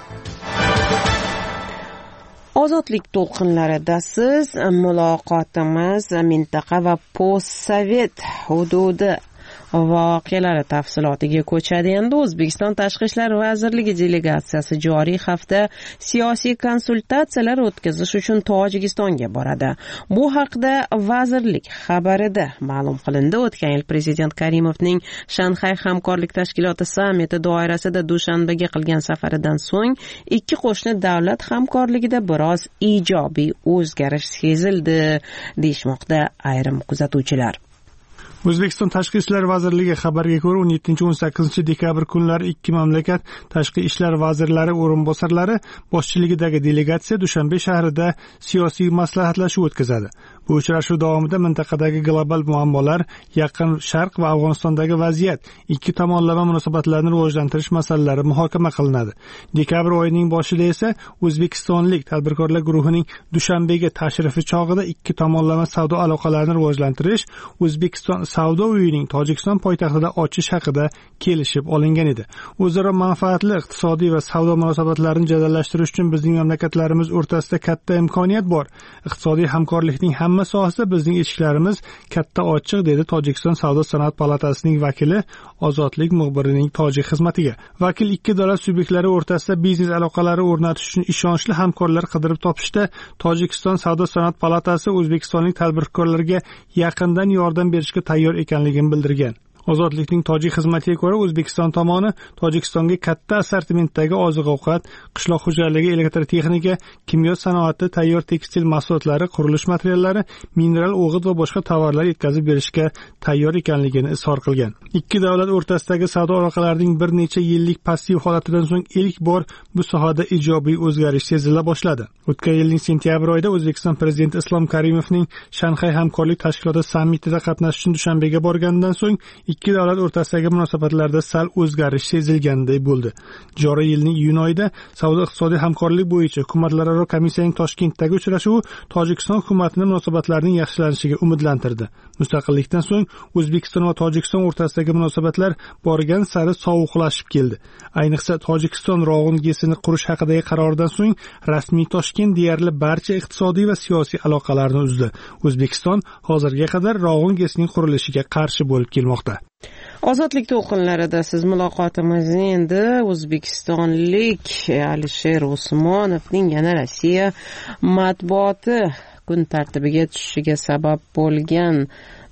Ozodlik to'lqinlarida siz muloqotimiz mintaqa va postsovet hududi voqealari tafsilotiga ko'chadi. Endi O'zbekiston Tashqi ishlar vazirligi delegatsiyasi joriy hafta siyosiy konsultatsiyalar o'tkazish uchun Tojikistonga boradi. Bu haqda vazirlik xabarida ma'lum qilindi. O'tgan yil prezident Karimovning Shanxay hamkorlik tashkiloti sammiti doirasida Dushanbaga qilgan safaridan so'ng ikki qo'shni davlat hamkorligida biroz ijobiy o'zgarish sezildi, deyishmoqda ayrim kuzatuvchilar. O'zbekiston Tashqi ishlar vazirligi xabariga ko'ra 17-18 dekabr kunlari ikki mamlakat tashqi ishlar vazirlari o'rinbosarlari boshchiligidagi delegatsiya Dushanbe shahrida siyosiy maslahatlashuv o'tkazadi. Bu uchrashuv davomida mintaqadagi global muammolar, Yaqin Sharq va Afg'onistondagi vaziyat, ikki tomonlama munosabatlarni rivojlantirish masalalari muhokama qilinadi. Dekabr oyining boshida esa O'zbekistonlik tadbirkorlar guruhining Dushanbega tashrifi chog'ida ikki tomonlama savdo aloqalarini rivojlantirish, O'zbekiston savdo uyining Tojikiston poytaxtida ochish haqida kelishib olingan edi. O'zaro manfaatli iqtisodiy va savdo munosabatlarini jadallashtirish uchun bizning mamlakatlarimiz o'rtasida katta imkoniyat bor. Iqtisodiy hamkorlikning hamma sohasida bizning eshiklarimiz katta ochiq, dedi Tojikiston Savdo sanoat palatasining vakili Ozodlik muxbirining tojik xizmatiga. Vakil ikki davlat subyektlari o'rtasida biznes aloqalari o'rnatish uchun ishonchli hamkorlar qidirib topishda Tojikiston Savdo sanoat palatasi o'zbekistonlik tadbirkorlarga yaqindan yordam berishga tayyor ekanligini bildirgan. Ozodlikning tojik xizmatiga ko'ra O'zbekiston tomoni Tojikistonga katta assortimentdagi oziq-ovqat, qishloq xo'jaligi, elektrotexnika, kimyo sanoati, tayyor tekstil mahsulotlari, qurilish materiallari, mineral o'g'it va boshqa tovarlar yetkazib berishga tayyor ekanligini izhor qilgan. Ikki davlat o'rtasidagi savdo aloqalarining bir necha yillik passiv holatidan so'ng ilk bor bu sohada ijobiy o'zgarish sezila boshladi. O'tgan yilning sentyabr oyida O'zbekiston prezidenti Islom Karimovning Shanxay hamkorlik tashkiloti sammitida qatnashish uchun Dushanbega borganidan so'ng ikki davlat o'rtasidagi munosabatlarda sal o'zgarish sezilganday bo'ldi. Joriy yilning iyun oyida savdo iqtisodiy hamkorlik bo'yicha hukumatlararo komissiyaning Toshkentdagi uchrashuvi Tojikiston hukumatining munosabatlarining yaxshilanishiga umidlantirdi. Mustaqillikdan so'ng O'zbekiston va Tojikiston o'rtasidagi munosabatlar borgan sari sovuqlashib keldi. Ayniqsa Tojikiston Rog'un GESini qurish haqidagi qarordan so'ng rasmiy Toshkent deyarli barcha iqtisodiy va siyosiy aloqalarni uzdi. O'zbekiston hozirga qadar Rog'un GESning qurilishiga qarshi bo'lib kelmoqda. Ozodlik to'lqinlarida siz muloqotimizni endi o'zbekistonlik Alisher Usmonovning yana Rossiya matbuoti kun tartibiga tushishiga sabab bo'lgan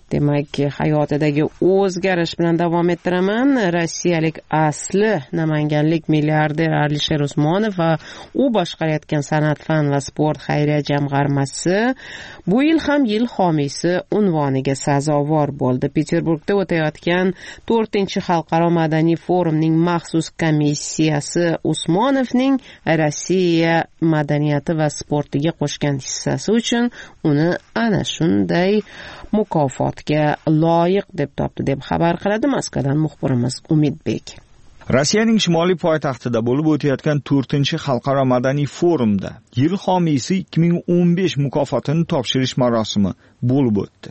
demak, hayotidagi o'zgarish bilan davom ettiraman. Rossiyalik asli namanganlik milliarder Alisher Usmonov va u boshqarayotgan san'at, fan va sport xayriya jamg'armasi bu yil ham yil homiysi unvoniga sazovor bo'ldi. Peterburgda o'tayotgan 4-xalqaro madaniy forumning maxsus komissiyasi Usmonovning Rossiya madaniyati va sportiga qo'shgan hissasi uchun uni ana shunday mukofotga loyiq deb topdi, deb xabar qiladi Moskvadan muxbirimiz Umidbek. Rossiyaning shimoliy poytaxtida bo'lib o'tayotgan 4-xalqaro madaniy forumda yil homiysi 2015 mukofotini topshirish marosimi bo'lib o'tdi.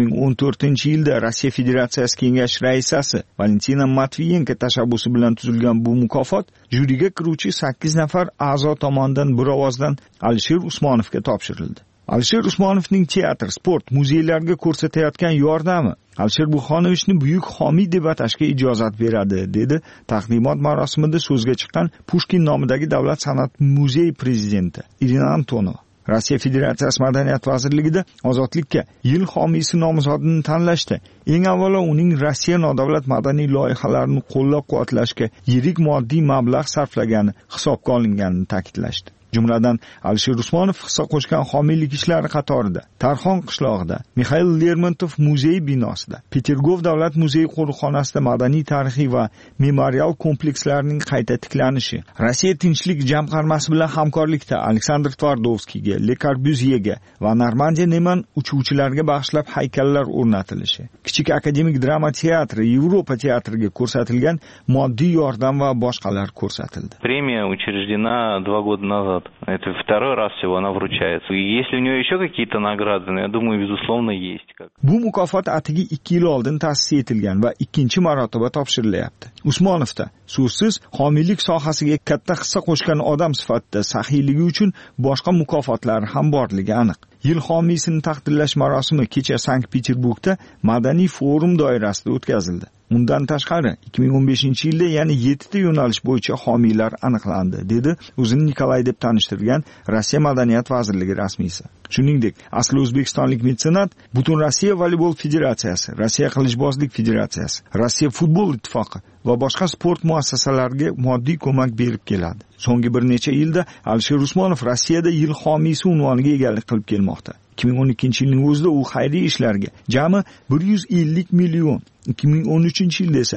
2014-yilda Rossiya Federatsiyasi kengash raisasi Valentina Matviyenko tashabbusi bilan tuzilgan bu mukofot jyuriga kiruvchi 8 nafar a'zo tomonidan bir ovozdan Alisher Usmonovga topshirildi. Alisher Usmonovning teatr, sport, muzeylarga ko'rsatayotgan yordami Alisher Buxonovichni buyuk homiy deb atashga ijozat beradi, dedi taqdimot marosimida so'zga chiqqan Pushkin nomidagi Davlat san'at muzeyi prezidenti Irina Antonova. Rossiya Federatsiyasi Madaniyat vazirligida ozodlikka yil homiysi nomzodini tanlashda eng avvalo uning Rossiya nodavlat madaniy loyihalarini qo'llab-quvvatlashga yirik moddiy mablag' sarflagani hisobga olinganini ta'kidlashdi. Jumladan Alisher Usmonov hissa qo'shgan homiylik ishlari qatorida Tarxon qishlog'ida, Mixail Lermontov muzeyi binosida, Petergov davlat muzeyi qo'riqxonasida madaniy, tarixiy va memorial komplekslarining qayta tiklanishi, Rossiya tinchlik jamg'armasi bilan hamkorlikda Aleksandr Tvardovskiyga, Le Corbusiega va Normandiya Neman uchuvchilarga bag'ishlab haykallar o'rnatilishi, Kichik akademik drama teatri, Yevropa teatriga ko'rsatilgan moddiy yordam va boshqalar ko'rsatildi. Премия учреждена 2 года назад. Это второй раз всего она вручается. И если у нее еще какие-то награды, я думаю, безусловно, есть. Bu mukofot atigi 2 yil oldin ta'sis etilgan va ikkinchi marotaba topshirilyapti. Usmonovda so'zsiz homiylik sohasiga katta hissa qo'shgan odam sifatida saxiyligi uchun boshqa mukofotlar ham borligi aniq. Yil homiysini taqdirlash marosimi kecha Sankt-Peterburgda madaniy forum doirasida o'tkazildi. Undan tashqari 2015-yilda yana 7 ta yo'nalish bo'yicha homiylar aniqlandi, dedi o'zini Nikolay deb tanishtirgan Rossiya Madaniyat vazirligi rasmiysi. Shuningdek, asli o'zbekistonlik metsenat Butun Rossiya voleybol federatsiyasi, Rossiya qilichbozlik federatsiyasi, Rossiya futbol ittifoqi va boshqa sport muassasalariga moddiy ko'mak berib keladi. So'nggi bir necha yilda Alisher Usmonov Rossiyada yil homiysi unvoniga egalik qilib kelmoqda. 2012-yilning o'zida u xayriya ishlariga jami 150 million, 2013-yilda esa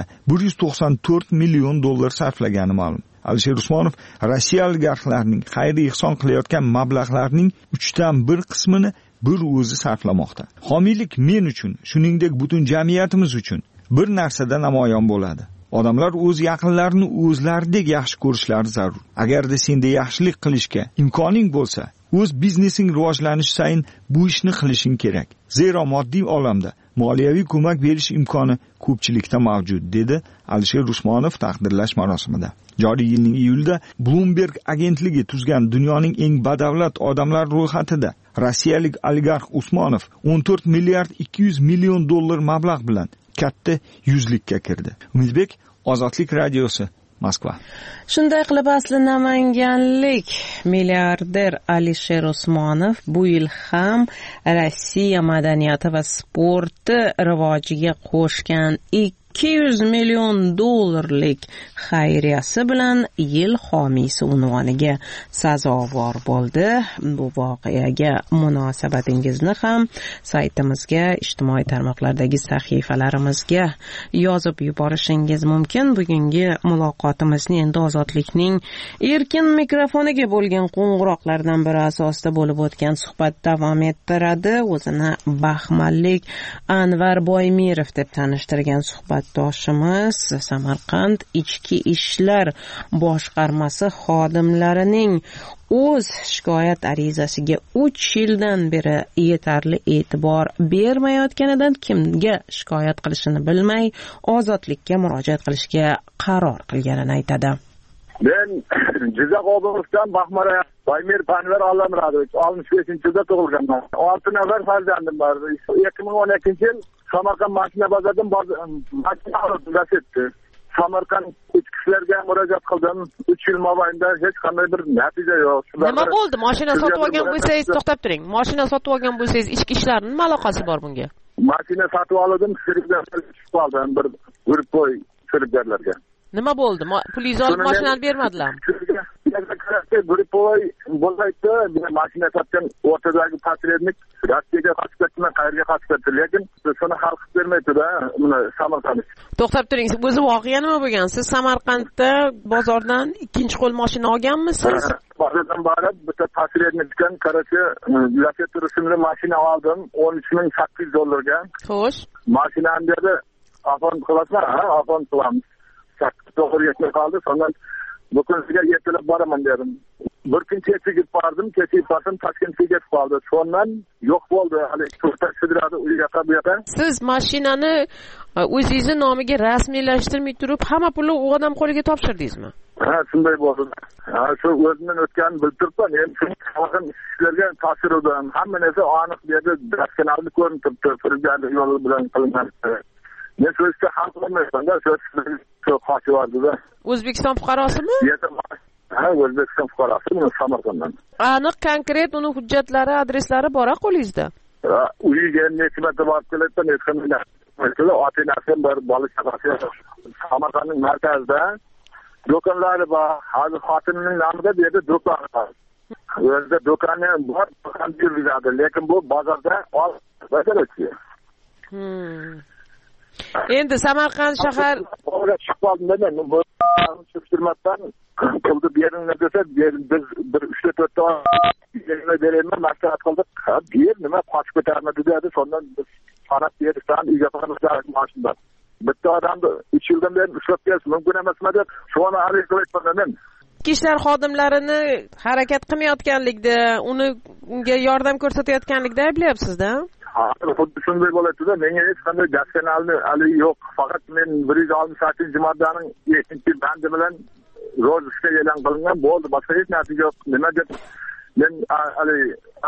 194 million dollar sarflagani ma'lum. Alisher Usmonov Rossiya oligarxlarining xayriya ihson qilayotgan mablag'larning 1/3 qismini bir o'zi sarflamoqda. Homiylik men uchun, shuningdek butun jamiyatimiz uchun bir narsada namoyon bo'ladi. Odamlar o'z yaqinlarini o'zlaridek yaxshi ko'rishlari zarur. Agarda senda yaxshilik qilishga imkoning bo'lsa, o'z biznesing rivojlanishi sayin bu ishni qilishing kerak. Zero moddiy olamda moliyaviy ko'mak berish imkoni ko'pchilikda mavjud, dedi Alisher Usmonov taqdirlash marosimida. Joriy yilning iyulida Bloomberg agentligi tuzgan dunyoning eng badavlat odamlar ro'yxatida rossiyalik oligarx Usmonov 14 milliard 200 million dollar mablag' bilan katta yuzlikka kirdi. Umidbek, Ozodlik radiosi, Moskva. Shunday qilib asli namanganlik milliarder Alisher Usmonov bu yil ham Rossiya madaniyati va sporti rivojiga qo'shgan 200 million dollarlik xayriyasi bilan yil homiysi unvoniga sazovor bo'ldi. Bu voqeaga munosabatingizni ham saytimizga, ijtimoiy tarmoqlardagi sahifalarimizga yozib yuborishingiz mumkin. Bugungi muloqotimizni endi Ozodlikning erkin mikrofoniga bo'lgan qo'ng'iroqlardan biri asosida bo'lib o'tgan suhbat davom ettiradi. O'zini Baxmallik Anvar Boymirov deb tanishtirgan suhbat doshimiz Samarqand ichki ishlar boshqarmasi xodimlarining o'z shikoyat arizasiga 3 yildan beri yetarli e'tibor bermayotganidan kimga shikoyat qilishini bilmay Ozodlikka murojaat qilishga qaror qilganini aytadi. Men Jizzax oblasidan Baxmara Baymir Panvar Allamradovich 65-yilda tug'ilganman. 6 nafar farzandim bor. 2012-yil Samarqand mashina bozordan mashina olib Samarqand ichki ishlarga murojaat qildim. 3 yil mobaynida hech qanday bir natija yo'q. Nima bo'ldi? Mashina sotib olgan bo'lsangiz, to'xtab turing. Mashina sotib olgan bo'lsangiz, ichki ishlarning nima aloqasi bor bunga? mashina sotib oldim, firibgarlarga tushib qoldim bir grupoy firibgarlarga. Nima bo'ldi? Pulingizni olib mashinani bermadilarmi? Grupoy bo'laydi, mashina sotgan o'rtadagi posrednik Rossiyaga qochib ketdi, qayerga qochib ketdi, lekin shuni hal qilib bermaydi-da, buni Samarqand. To'xtab turing, o'zi voqea nima bo'lgan? Siz Samarqandda bozordan ikkinchi qo'l mashina olganmisiz? Bozordan borib, bitta posrednikdan qarachi Lacetti rusumli mashina oldim, $13,800 ga. Xo'sh. Mashinani dedi, afon qilasizlar, afon qilamiz. To'g'ri yetmay qoldi, sondan bukunsiga ertalab boraman dedim. Bir kun kechikib bordim, Toshkentga ketib qoldi. Sondan yo'q bo'ldi, hali to'xtatishdiradi u yoqqa bu yoqqa. Siz mashinani o'zingizning nomiga rasmiylashtirmay turib, hamma pulni u odam qo'liga topshirdingizmi? Ha, shunday bo'ldi. Shu o'zimdan o'tganini bildiribman. Endi ishlarga topshirdim. Hamma narsa aniq dedi, daskanalni ko'rinib turibdi, firibgarlik yo'li bilan qilingan. Men so'zga hal qilmayman-da, shu qochib bordi-da. O'zbekiston fuqarosimi? Ha, O'zbekiston fuqarosi, Samarqanddan. Aniq, konkret uni hujjatlari, adreslari bor qo'lingizda? Uyiga necha marta borib kelayapman, hech qanday ota-onasi bir bola chaqasi Samarqandning markazida do'konlari bor. Hozir xotinining nomida bu yerda do'kon bor. O'zida do'koni bor, do'kon yurgizadi, lekin bu bozorda bajaruvchi. Endi Samarqand shahar chiqib qoldim, bu tushtirmasdan pulni beringlar desa, biz bir 3-4 ta beraymi, maslahat qildik. Ber nima qochib ketarmidi dedi, sondan biz qarab berishdan uyga qarab mashinada. Bitta odamni 3 yildan beri ushlab kelish mumkin emasmi deb, shuni arz qilyapman. Ichki ishlar xodimlarini harakat qilmayotganlikda, unga yordam ko'rsatayotganlikda ayblayapsiz-da? Xuddi shunday bo'ladida, menga hech qanday daskanalni hali yo'q. Faqat men 168-moddaning 2-bandi bilan rozishga e'lon qilingan bo'ldi. Boshqa hech narsa yo'q. Nima deb men hali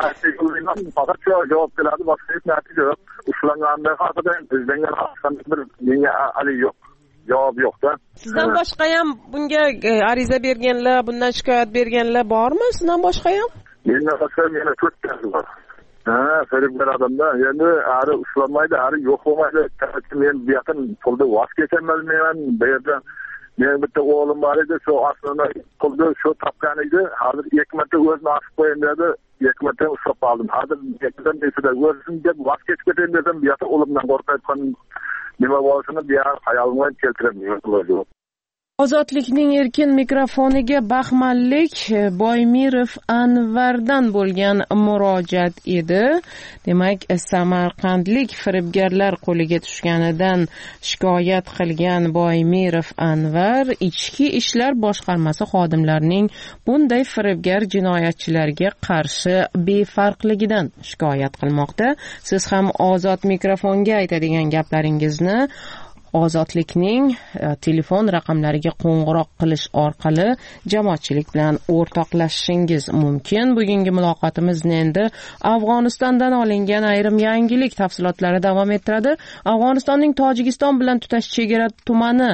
faqat shu javob keladi, boshqa hech narsa yo'q. Ushlanganlar haqida bizga bir menga hali yo'q. Javob yo'q-da. Sizdan boshqa ham bunga ariza berganlar, bundan shikoyat berganlar bormi? Sizdan boshqa ham? Mendan boshqa yana 4 kishi bor. Firibgar odamda endi ari ushlanmaydi, ari yo'q bo'lmaydi. Men bu yoqdan pulni voz kecholmayman. Bu yerda men bitta o'g'lim bor edi, shu aslida pulni shu topgan edi. Hozir 2 marta o'zini osib qo'ying dedi. 2 marta ushlab qoldim. Hozir yakdan desida o'zim deb voz kechib ketayin dedim. Bu yoqda o'limdan qo'rqayotgan nima bo'lishini bu yoq hayolimga keltirmayman. Ozodlikning erkin mikrofoniga Baxmallik Boymirov Anvardan bo'lgan murojaat edi. Demak, Samarqandlik firibgarlar qo'liga tushganidan shikoyat qilgan Boymirov Anvar Ichki ishlar boshqarmasi xodimlarining bunday firibgar jinoyatchilarga qarshi befarqligidan shikoyat qilmoqda. Siz ham ozod mikrofonga aytadigan gaplaringizni Ozodlikning telefon raqamlariga qo'ng'iroq qilish orqali jamoatchilik bilan o'rtoqlashishingiz mumkin. Bugungi muloqotimizni endi Afg'onistondan olingan ayrim yangilik tafsilotlari davom ettiradi. Afg'onistonning Tojikiston bilan tutash chegara tumani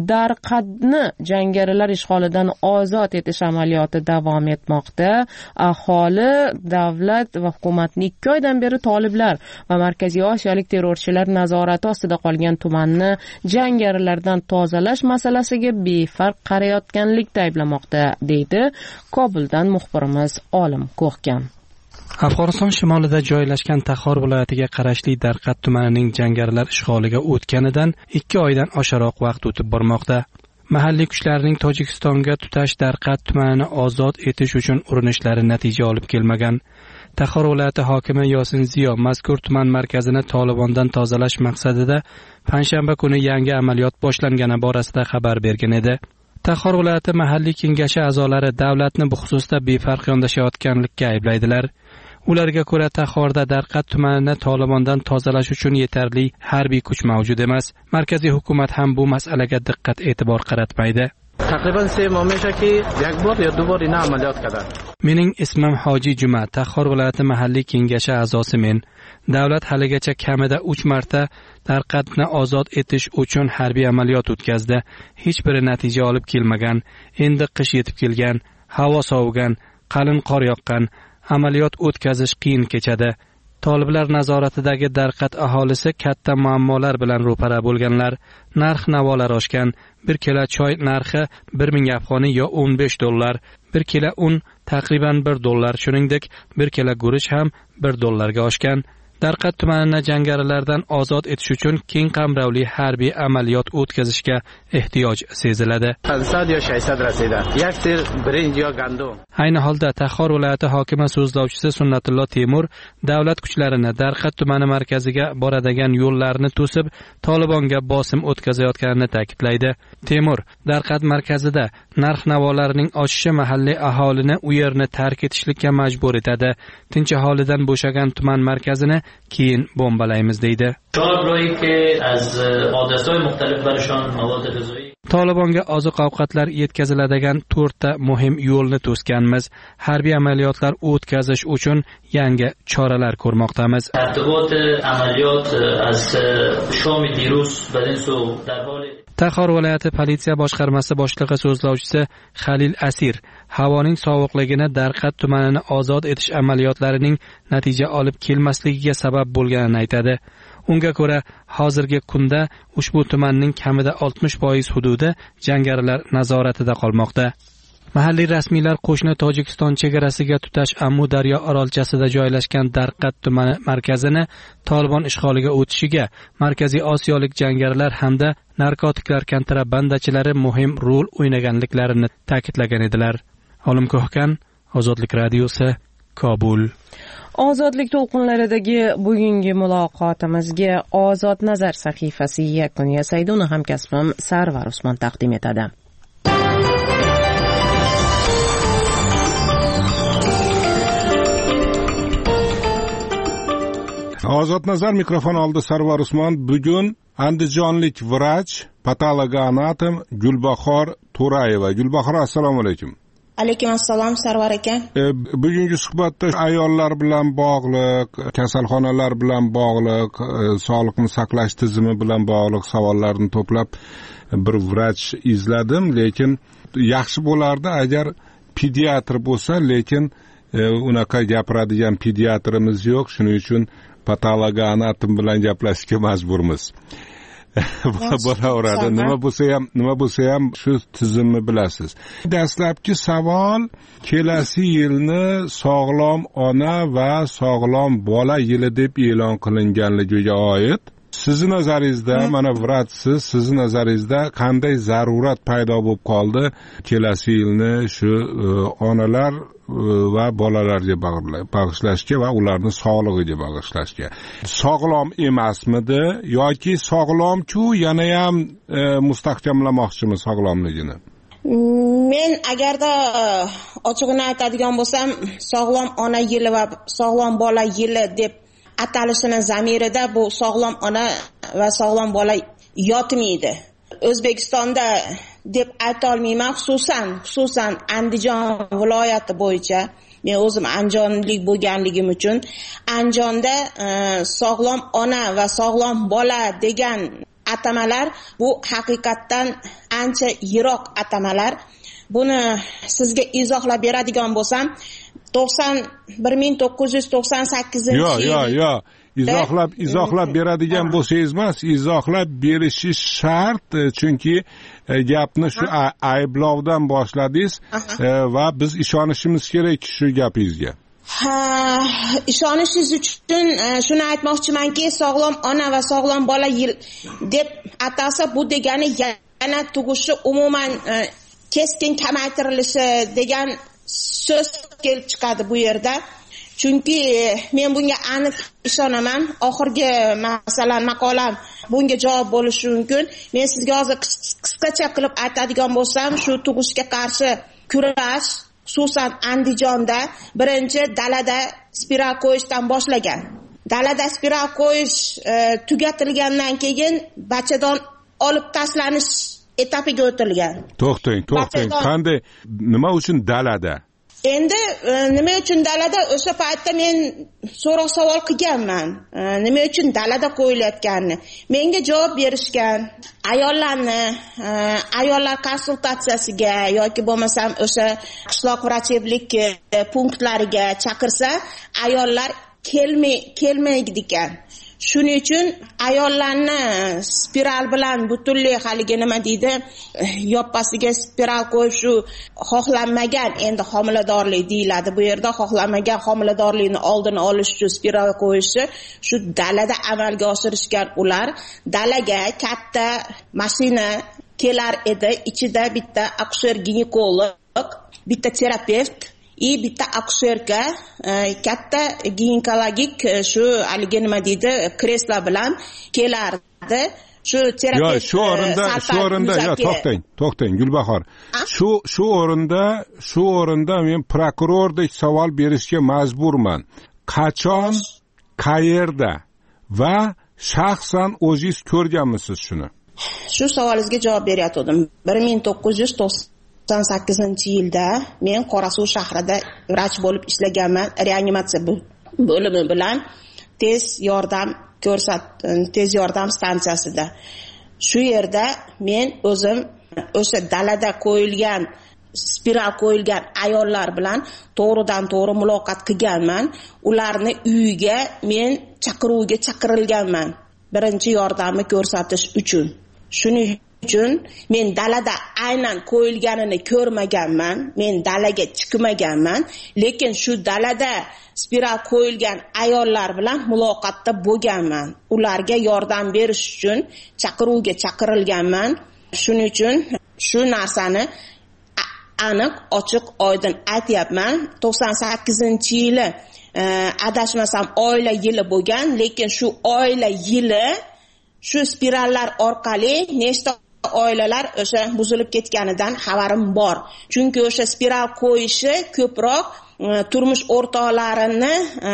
Darqadni jangarilar ishg'olidan ozod etish amaliyoti davom etmoqda. Aholi, davlat va hukumatning 2 oydan beri toliblar va Markaziy Osiyolik terrorchilar nazorati ostida qolgan tumanni jangarilardan tozalash masalasiga befarq qarayotganlikda ayblamoqda, deydi Kobuldan muxbirimiz Olim Ko'xgan. Afg'oniston shimolida joylashgan Taxor viloyatiga qarashli Darqad tumanining jangarilar ishg'oliga o'tganidan 2 oydan oshiqroq vaqt o'tib bormoqda. Mahalliy kuchlarning Tojikistonga tutash Darqad tumanini ozod etish uchun urinishlari natija olib kelmagan. Taxor viloyati hokimi Yosin Ziyo mazkur tuman markazini Tolibondan tozalash maqsadida panshanba kuni yangi amaliyot boshlangani borasida xabar bergan edi. Taxor viloyati mahalliy kengashi a'zolari davlatni bu xususda befarq yondashayotganlikka ayblaydilar. Ularga ko'ra Taxorda Darqad tumanini Tolibondan tozalash uchun yetarli harbiy kuch mavjud emas. Markaziy hukumat ham bu masalaga diqqat e'tibor qaratmaydi. Taqriban 3 mah ki یک بار یا 2 بار اینا عملیات کردن. Mening ismim Hoji Juma, Taxor viloyati mahalliy kengashi a'zosi men. Davlat haligacha kamida 3 marta Darqadni ozod etish uchun harbiy amaliyot o'tkazdi. Hech biri natija olib kelmagan. Endi qish yetib kelgan, havo sovigan, qalin qor yoqqan. Amaliyot o'tkazish qiyin kechadi. Toliblar nazoratidagi Darqat aholisi katta muammolar bilan ro'para bo'lganlar. Narx-navolar oshgan. 1 kilo choy narxi 1000 afg'oniy yo $15. 1 kilo un taqriban $1. Shuningdek, 1 kilo guruch ham $1 oshgan. Darqat tumanini jangarilardan ozod etish uchun keng qamrovli harbiy amaliyot o'tkazishga ehtiyoj seziladi. Ayni holda Taxor viloyati hokimi so'zlovchisi Sunnatullo Temur davlat kuchlarini Darqat tumani markaziga boradigan yo'llarni to'sib, Tolibonga bosim o'tkazayotganini ta'kidlaydi. Temur Darqat markazida narx-navolarning oshishi mahalliy aholini u yerni tark etishlikka majbur etadi. Tinch aholidan bo'shagan tuman markazini keyin bombalaymiz deydi. Tolibonga oziq-ovqatlar yetkaziladigan 4 ta muhim yo'lni to'sganmiz. Harbiy amaliyotlar o'tkazish uchun yangi choralar ko'rmoqdamiz. Taxor viloyati politsiya boshqarmasi boshlig'i so'zlovchisi Xalil Asir havoning sovuqligini Darqat tumanini ozod etish amaliyotlarining natija olib kelmasligiga sabab bo'lganini aytadi. Unga ko'ra, hozirgi kunda ushbu tumanning kamida 60% hududi jangarilar nazoratida qolmoqda. Mahalliy rasmiylar qo'shni Tojikiston chegarasiga tutash Ammu daryo orolchasida joylashgan Darqat tumani markazini Tolibon ishg'oliga o'tishiga Markaziy Osiyolik jangarilar hamda narkotiklar kontrabandachilari muhim rol o'ynaganliklarini ta'kidlagan edilar. Olim Ko'hkan, Ozodlik radiosi, Kobul. Ozodlik to'lqinlaridagi bugungi muloqotimizga Ozod nazar sahifasi yakun yasaydi. Uni hamkasbim Sarvar Usmon taqdim etadi. Ozod nazar mikrofon oldi Sarvar Usmon. Bugun andijonlik vrach, patolog-anatom Gulbahor To'rayeva. Gulbahor, assalomu alaykum. Alaykum assalom Sarvar aka. Bugungi suhbatda ayollar bilan bog'liq, kasalxonalar bilan bog'liq, sog'liqni saqlash tizimi bilan bog'liq savollarni to'plab bir vrach izladim, lekin yaxshi bo'lardi agar pediatr bo'lsa, lekin unaqa gapiradigan pediatrimiz yo'q, shuning uchun patolog-anatom bilan gaplashishga majburmiz. Bo'laveradi. Nima bo'lsa ham shu tizimni bilasiz. Dastlabki savol, kelasi yilni sog'lom ona va sog'lom bola yili deb e'lon qilinganligiga oid sizni nazaringizda, mana vrachsiz, sizni nazaringizda qanday zarurat paydo bo'lib qoldi kelasi yilni shu onalar va bolalarga bag'ishlashga va ularning sog'lig'iga bag'ishlashga? Sog'lom emasmidi yoki sog'lomku yana ham mustahkamlamoqchimi sog'lomligini? Men agarda ochiqini aytadigan bo'lsam, sog'lom ona yili va sog'lom bola yili deb atalishini zamirida bu sog'lom ona va sog'lom bola yotmaydi. O'zbekistonda deb ayta olmayman, xususan Andijon viloyati bo'yicha, men o'zim andijonlik bo'lganligim uchun Andijonda sog'lom ona va sog'lom bola degan atamalar bu haqiqatdan ancha yiroq atamalar. Buni sizga izohlab beradigan bo'lsam, 1998 Yo'q. Izohlab beradigan bo'lsangiz emas, izohlab berishi shart, chunki gapni shu ayblovdan boshladingiz va biz ishonishimiz kerak shu gapingizga. Ishonishingiz uchun shuni aytmoqchimanki, sog'lom ona va sog'lom bola yil deb atalsa, bu degani yana tug'ishi umuman keskin kamaytirilishi degan so'z kelib chiqadi bu yerda. Chunki men bunga aniq ishonaman. Oxirgi masalan maqolam bunga javob bo'lishi mumkin. Men sizga hozir qisqacha qilib aytadigan bo'lsam, shu tug'ishga qarshi kurash xususan Andijonda birinchi dalada spiral qo'yishdan boshlangan. Dalada spiral qo'yish tugatilgandan keyin bachadon olib tashlanish etapiga o'tilgan. To'xtang. Qanday, nima uchun dalada? Endi nima uchun dalada? O'sha paytda men so'roq savol qilganman. Nima uchun dalada qo'yilayotganini. Menga javob berishgan. Ayollar konsultatsiyasiga yoki bo'lmasam o'sha qishloq vracheblik punktlariga chaqirsa, ayollar kelmaydi ekan. Shuning uchun ayollarni spiral bilan butunlay haligi nima deydi, yoppasiga spiral qo'yib shu xohlanmagan, endi homiladorlik deyiladi bu yerda, xohlanmagan homiladorlikni oldini olish uchun spiral qo'yishi shu dalada amalga oshirishgan. Ular dalaga katta mashina kelar edi, ichida bitta akusher ginekolog, bitta terapevt bitta akusherka, katta ginekologik shu haligi nima deydi, kreslo bilan kelardi. Shu terapevt shu o'rinda to'xtang Gulbahor. Shu o'rinda men prokurordek savol berishga majburman. Qachon, qayerda va shaxsan o'zingiz ko'rganmisiz shuni? Shu savolingizga javob beryotgandim. 1998-yilda men Qorasuv shahrida vrach bo'lib ishlaganman, reanimatsiya bo'limi bilan tez yordam stansiyasida. Shu yerda men o'zim o'sha dalada qo'yilgan spiral qo'yilgan ayollar bilan to'g'ridan to'g'ri muloqot qilganman. Ularni uyiga men chaqiruvga chaqirilganman, birinchi yordamni ko'rsatish uchun. Shuning uchun men dalada aynan qo'yilganini ko'rmaganman, men dalaga chiqmaganman, lekin shu dalada spiral qo'yilgan ayollar bilan muloqotda bo'lganman. Ularga yordam berish uchun chaqiruvga chaqirilganman. Shuning uchun shu narsani aniq, ochiq, oydin aytyapman. 98-yili adashmasam oila yili bo'lgan, lekin shu oila yili shu spirallar orqali nechta oilalar o'sha buzilib ketganidan xabarim bor. Chunki o'sha spiral qo'yishi ko'proq turmush o'rtoqlarini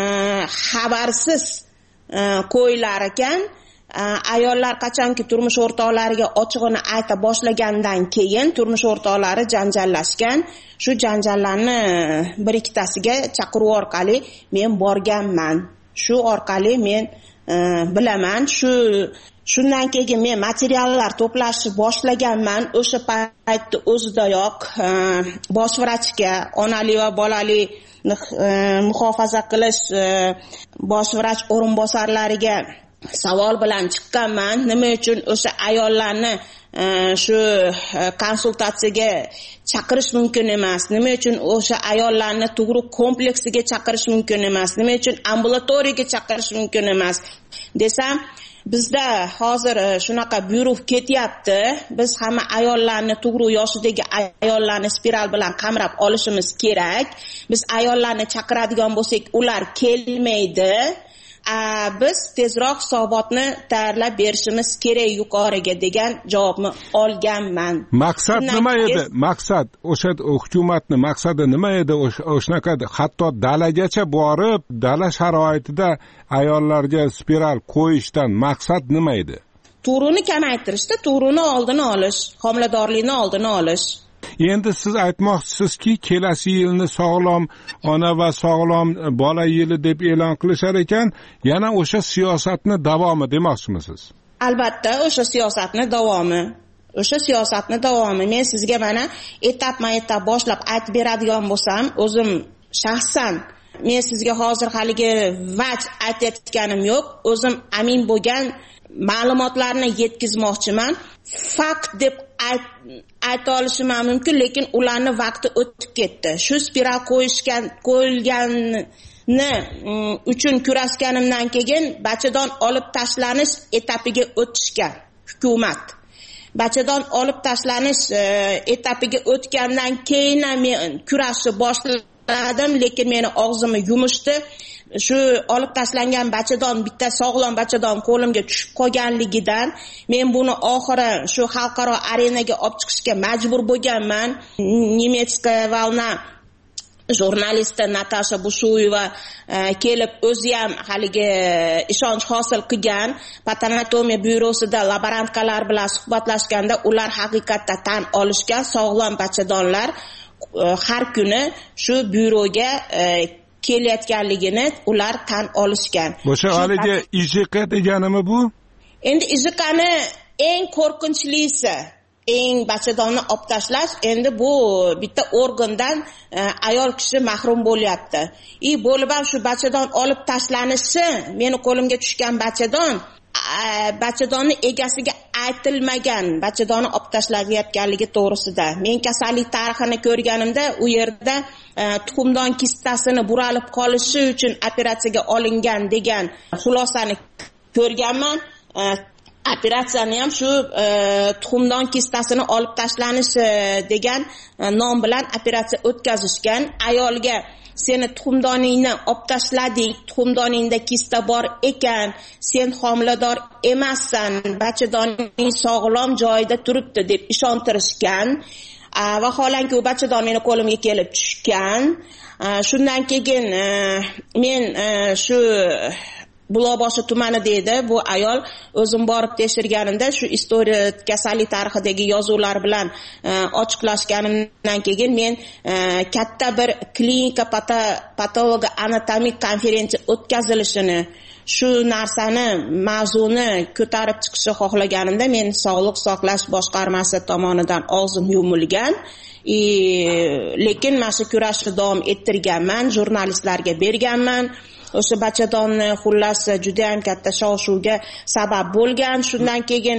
xabarsiz qo'yilar ekan. Ayollar qachonki turmush o'rtoqlariga ochig'ini ayta boshlagandan keyin turmush o'rtoqlari janjallashgan. Shu janjallarni bir ikkitasiga chaqiruv orqali men borganman. Shu orqali men bilaman. Shundan keyin men materiallar to'plashni boshlaganman. O'sha paytda o'zidayoq bosh vrachga, onali va bolali muhofaza qilish bosh vrach o'rinbosarlariga savol bilan chiqqanman. Nima uchun o'sha ayollarni shu konsultatsiyaga chaqirish mumkin emas? Nima uchun o'sha ayollarni tug'ruq kompleksiga chaqirish mumkin emas? Nima uchun ambulatoriyaga chaqirish mumkin emas desam, bizda hozir shunaqa buyruq ketyapti. Biz hamma ayollarni, tug'ruq yoshidagi ayollarni spiral bilan qamrab olishimiz kerak. Biz ayollarni chaqiradigan bo'lsak, ular kelmaydi. Biz tezroq hisobotni tayyorlab berishimiz kerak yuqoriga degan javobni olganman. Maqsad nima edi? Maqsad o'sha hukumatning maqsadi nima edi? O'shanaqa hatto dalagacha borib, dala sharoitida ayollarga spiral qo'yishdan maqsad nima edi? Tug'ruqni kamaytirishda, tug'ruqni oldini olish, homiladorlikni oldini olish. Endi siz aytmoqchisizki, kelasi yilni sog'lom ona va sog'lom bola yili deb e'lon qilishar ekan, yana o'sha siyosatni davomi demoqchimisiz? Albatta, o'sha siyosatni davomi. O'sha siyosatni davomi. Men sizga mana etapma-etap boshlab aytib beradigan bo'lsam, o'zim shaxsan men sizga hozir haligi vaj aytayotganim yo'q. O'zim amin bo'lgan ma'lumotlarni yetkazmoqchiman. Fakt deb ayta olishim mumkin, lekin ularni vaqti o'tib ketdi. Shu spiral qo'yilgani uchun kurashganimdan keyin bachadon olib tashlanish etapiga o'tishgan hukumat. Bachadon olib tashlanish etapiga o'tgandan keyin men kurashni boshladim, lekin meni og'zimni yumishdi. Shu olib tashlangan bachadon, bitta sog'lom bachadon qo'limga tushib qolganligidan men buni oxiri shu xalqaro arenaga olib chiqishga majbur bo'lganman. Nemetskaya valna jurnalisti Natasha Bushuyeva kelib o'zi ham haligi ishonch hosil qilgan. Patanatomiya byurosida laborantkalar bilan suhbatlashganda ular haqiqatda tan olishgan, sog'lom bachadonlar har kuni shu byuroga kelayotganligini ular tan olishgan. O'sha haligi IJQ deganimi bu? Endi IJQni eng qo'rqinchlisi eng bachadonni olib tashlash, endi bu bitta organdan ayol kishi mahrum bo'lyapti. Bo'lib ham shu bachadon olib tashlanishi, meni qo'limga tushgan bachadonni egasiga aytilmagan bachadonni olib tashlalayotganligi to'g'risida. Men kasallik tarixini ko'rganimda, u yerda tuxumdon kistasini buralib qolishi uchun operatsiyaga olingan degan xulosani ko'rganman. Operatsiyani ham shu tuxumdon kistasini olib tashlanishi degan nom bilan operatsiya o'tkazishgan. Ayolga seni tuxumdoningni olib tashladik, tuxumdoningda kista bor ekan, sen homilador emassan, bachadoning sog'lom joyida turibdi deb ishontirishgan. Vaholanki u bachadon meni qo'limga kelib tushgan. Shundan keyin men shu Buloqboshi tumani deydi, bu ayol o'zim borib tekshirganimda shu istoriya kasallik tarixidagi yozuvlar bilan ochiqlashganimdan keyin men katta bir klinika patologa anatomik konferensiya o'tkazilishini, shu narsani mavzuni ko'tarib chiqishni xohlaganimda men Sog'liq saqlash boshqarmasi tomonidan og'zim yumilgan. Lekin mana shu kurashni davom ettirganman, jurnalistlarga berganman. O'sha bachadonni xullas juda ham katta shov-shuvga sabab bo'lgan. Shundan keyin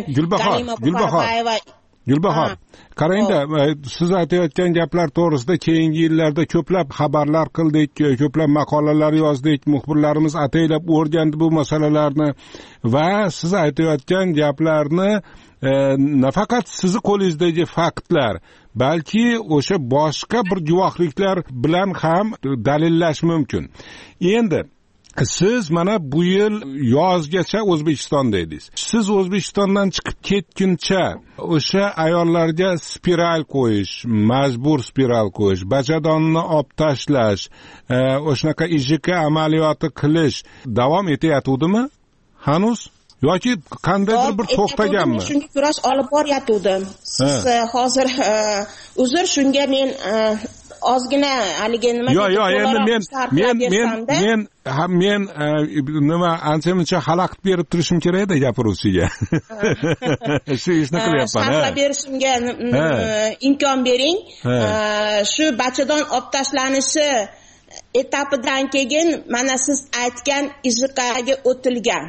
Gulbahor, qarangda, siz aytayotgan gaplar to'g'risida keyingi yillarda ko'plab xabarlar qildik, ko'plab maqolalar yozdik, muxbirlarimiz ataylab o'rgandi bu masalalarni va siz aytayotgan gaplarni nafaqat sizni qo'lingizdagi faktlar, balki o'sha boshqa bir guvohliklar bilan ham dalillash mumkin. Endi siz mana bu yil yozgacha O'zbekistonda edingiz. Siz O'zbekistondan chiqib ketguncha o'sha ayollarga spiral qo'yish, majbur spiral qo'yish, bachadonni olib tashlash, o'shanaqa IJK amaliyoti qilish davom etayotdimi? Hanuz? Yoki qandaydir bir to'xtaganmi? Shunga kurash olib boryaptim. Siz hozir uzr, shunga men ozgina haligi nima men nima ancha xalaqit berib turishim kerak edi gapiruvchiga. Shu ishni qilyapman. Xalaqit berishimga imkon bering. Shu bachadon olib tashlanishi etapidan keyin mana siz aytgan IJKga o'tilgan.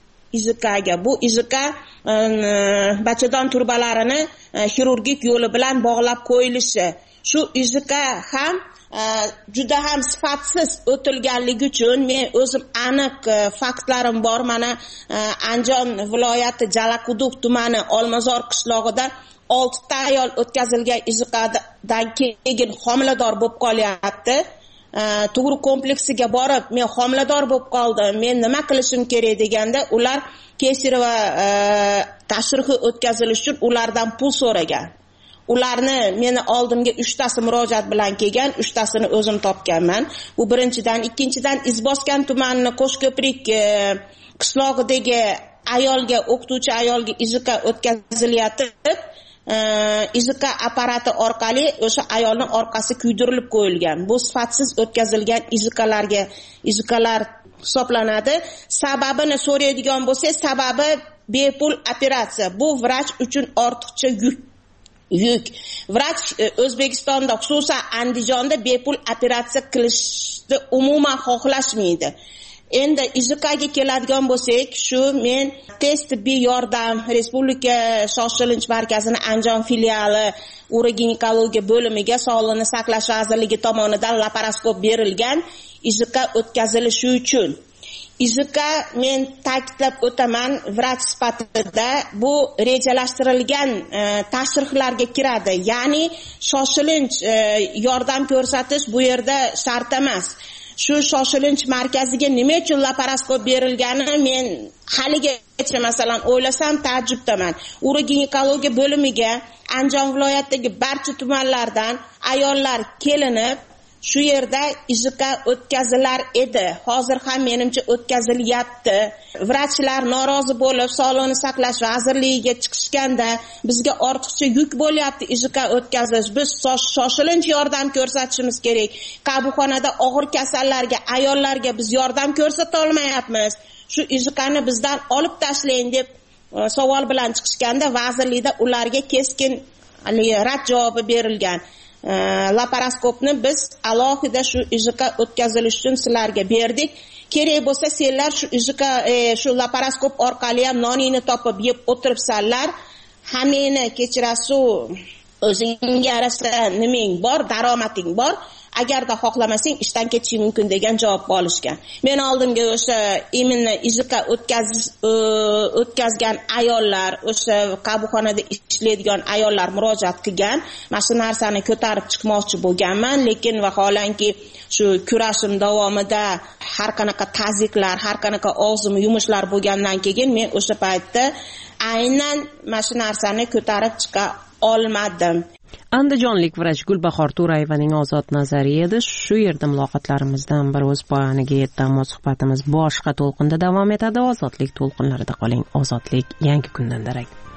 Bu IJK bachadon turbalarini xirurgik yo'li bilan bog'lab qo'yilishi. Shu IJK ham juda ham sifatsiz o'tilganligi uchun men o'zim aniq faktlarim bor. Mana Andijon viloyati Jalaquduq tumani Olmazor qishlog'ida 6 ta ayol o'tkazilgan IJKdan keyin homilador bo'lib qolyapti. Tug'ruq kompleksiga borib, men homilador bo'lib qoldim, men nima qilishim kerak deganda, ular kesir va tashrihi o'tkazilish uchun ulardan pul so'ragan. Ularni meni oldimga 3 tasi murojaat bilan kelgan, 3 tasini o'zim topganman. Bu birinchidan, ikkinchidan Izboskan tumanining Qo'shko'prik qishlog'idagi o'qituvchi ayolga IJK o'tkazilyapti. IJK apparati orqali o'sha ayolning orqasi kuydirilib qo'yilgan. Bu sifatsiz o'tkazilgan IJKlar hisoblanadi. Sababini so'raydigan bo'lsak, sababi bepul operatsiya. Bu vrach uchun ortiqcha yuk. Vrach O'zbekistonda, xususan Andijonda bepul operatsiya qilishni umuman xohlashmaydi. Endi IJKga keladigan bo'lsak, shu men tez tibbiy yordam Respublika shoshilinch markazining Andijon filiali uroginekologiya bo'limiga Sog'liqni saqlash vazirligi tomonidan laparoskop berilgan IJK o'tkazilishi uchun. IJK men ta'kidlab o'taman, vrach sifatida bu rejalashtirilgan tashrihlarga kiradi. Ya'ni shoshilinch yordam ko'rsatish bu yerda shart emas. Shu shoshilinch markaziga nima uchun laparoskop berilgani men haligacha masalan o'ylasam ta'jubdaman. Uroginekologiya bo'limiga Andijon viloyatidagi barcha tumanlardan ayollar kelinib, shu yerda IJK o'tkazilar edi. Hozir ham menimcha o'tkazilyapti. Vrachlar norozi bo'lib Sog'liqni saqlash vazirligiga chiqishganda bizga ortiqcha yuk bo'lyapti IJK o'tkazish. Biz shoshilinch yordam ko'rsatishimiz kerak. Qabulxonada og'ir kasallarga, ayollarga biz yordam ko'rsata olmayapmiz. Shu IJKni bizdan olib tashlang deb savol bilan chiqishganda vazirlikda ularga keskin rad javobi berilgan. Laparoskopni biz alohida shu IJK o'tkazilish uchun sizlarga berdik. Kerak bo'lsa senlar shu laparoskop orqali ham noningni topib yeb o'tiribsanlar. Hammani kechirasiz, o'zingga yarasa nimang bor, daromading bor. Agarda xohlamasang ishdan ketishing mumkin degan javob olishgan. Men oldimga o'sha imенно IJK o'tkazgan ayollar, o'sha qabulxonada ishlaydigan ayollar murojaat qilgan. Mana shu narsani ko'tarib chiqmoqchi bo'lganman, lekin vaholanki shu kurashim davomida har qanaqa tazyiqlar, har qanaqa og'zim yumushlar bo'lgandan keyin men o'sha paytda aynan mana shu narsani ko'tarib chiqa olmadim. Andijonlik vrach Gulbahor To'rayevaning ozod nazariya edi. Shu yerda muloqotlarimizdan bir o'z poyoniga yetdi, ammo suhbatimiz boshqa to'lqinda davom etadi. Ozodlik to'lqinlarida qoling. Ozodlik yangi kundan darak.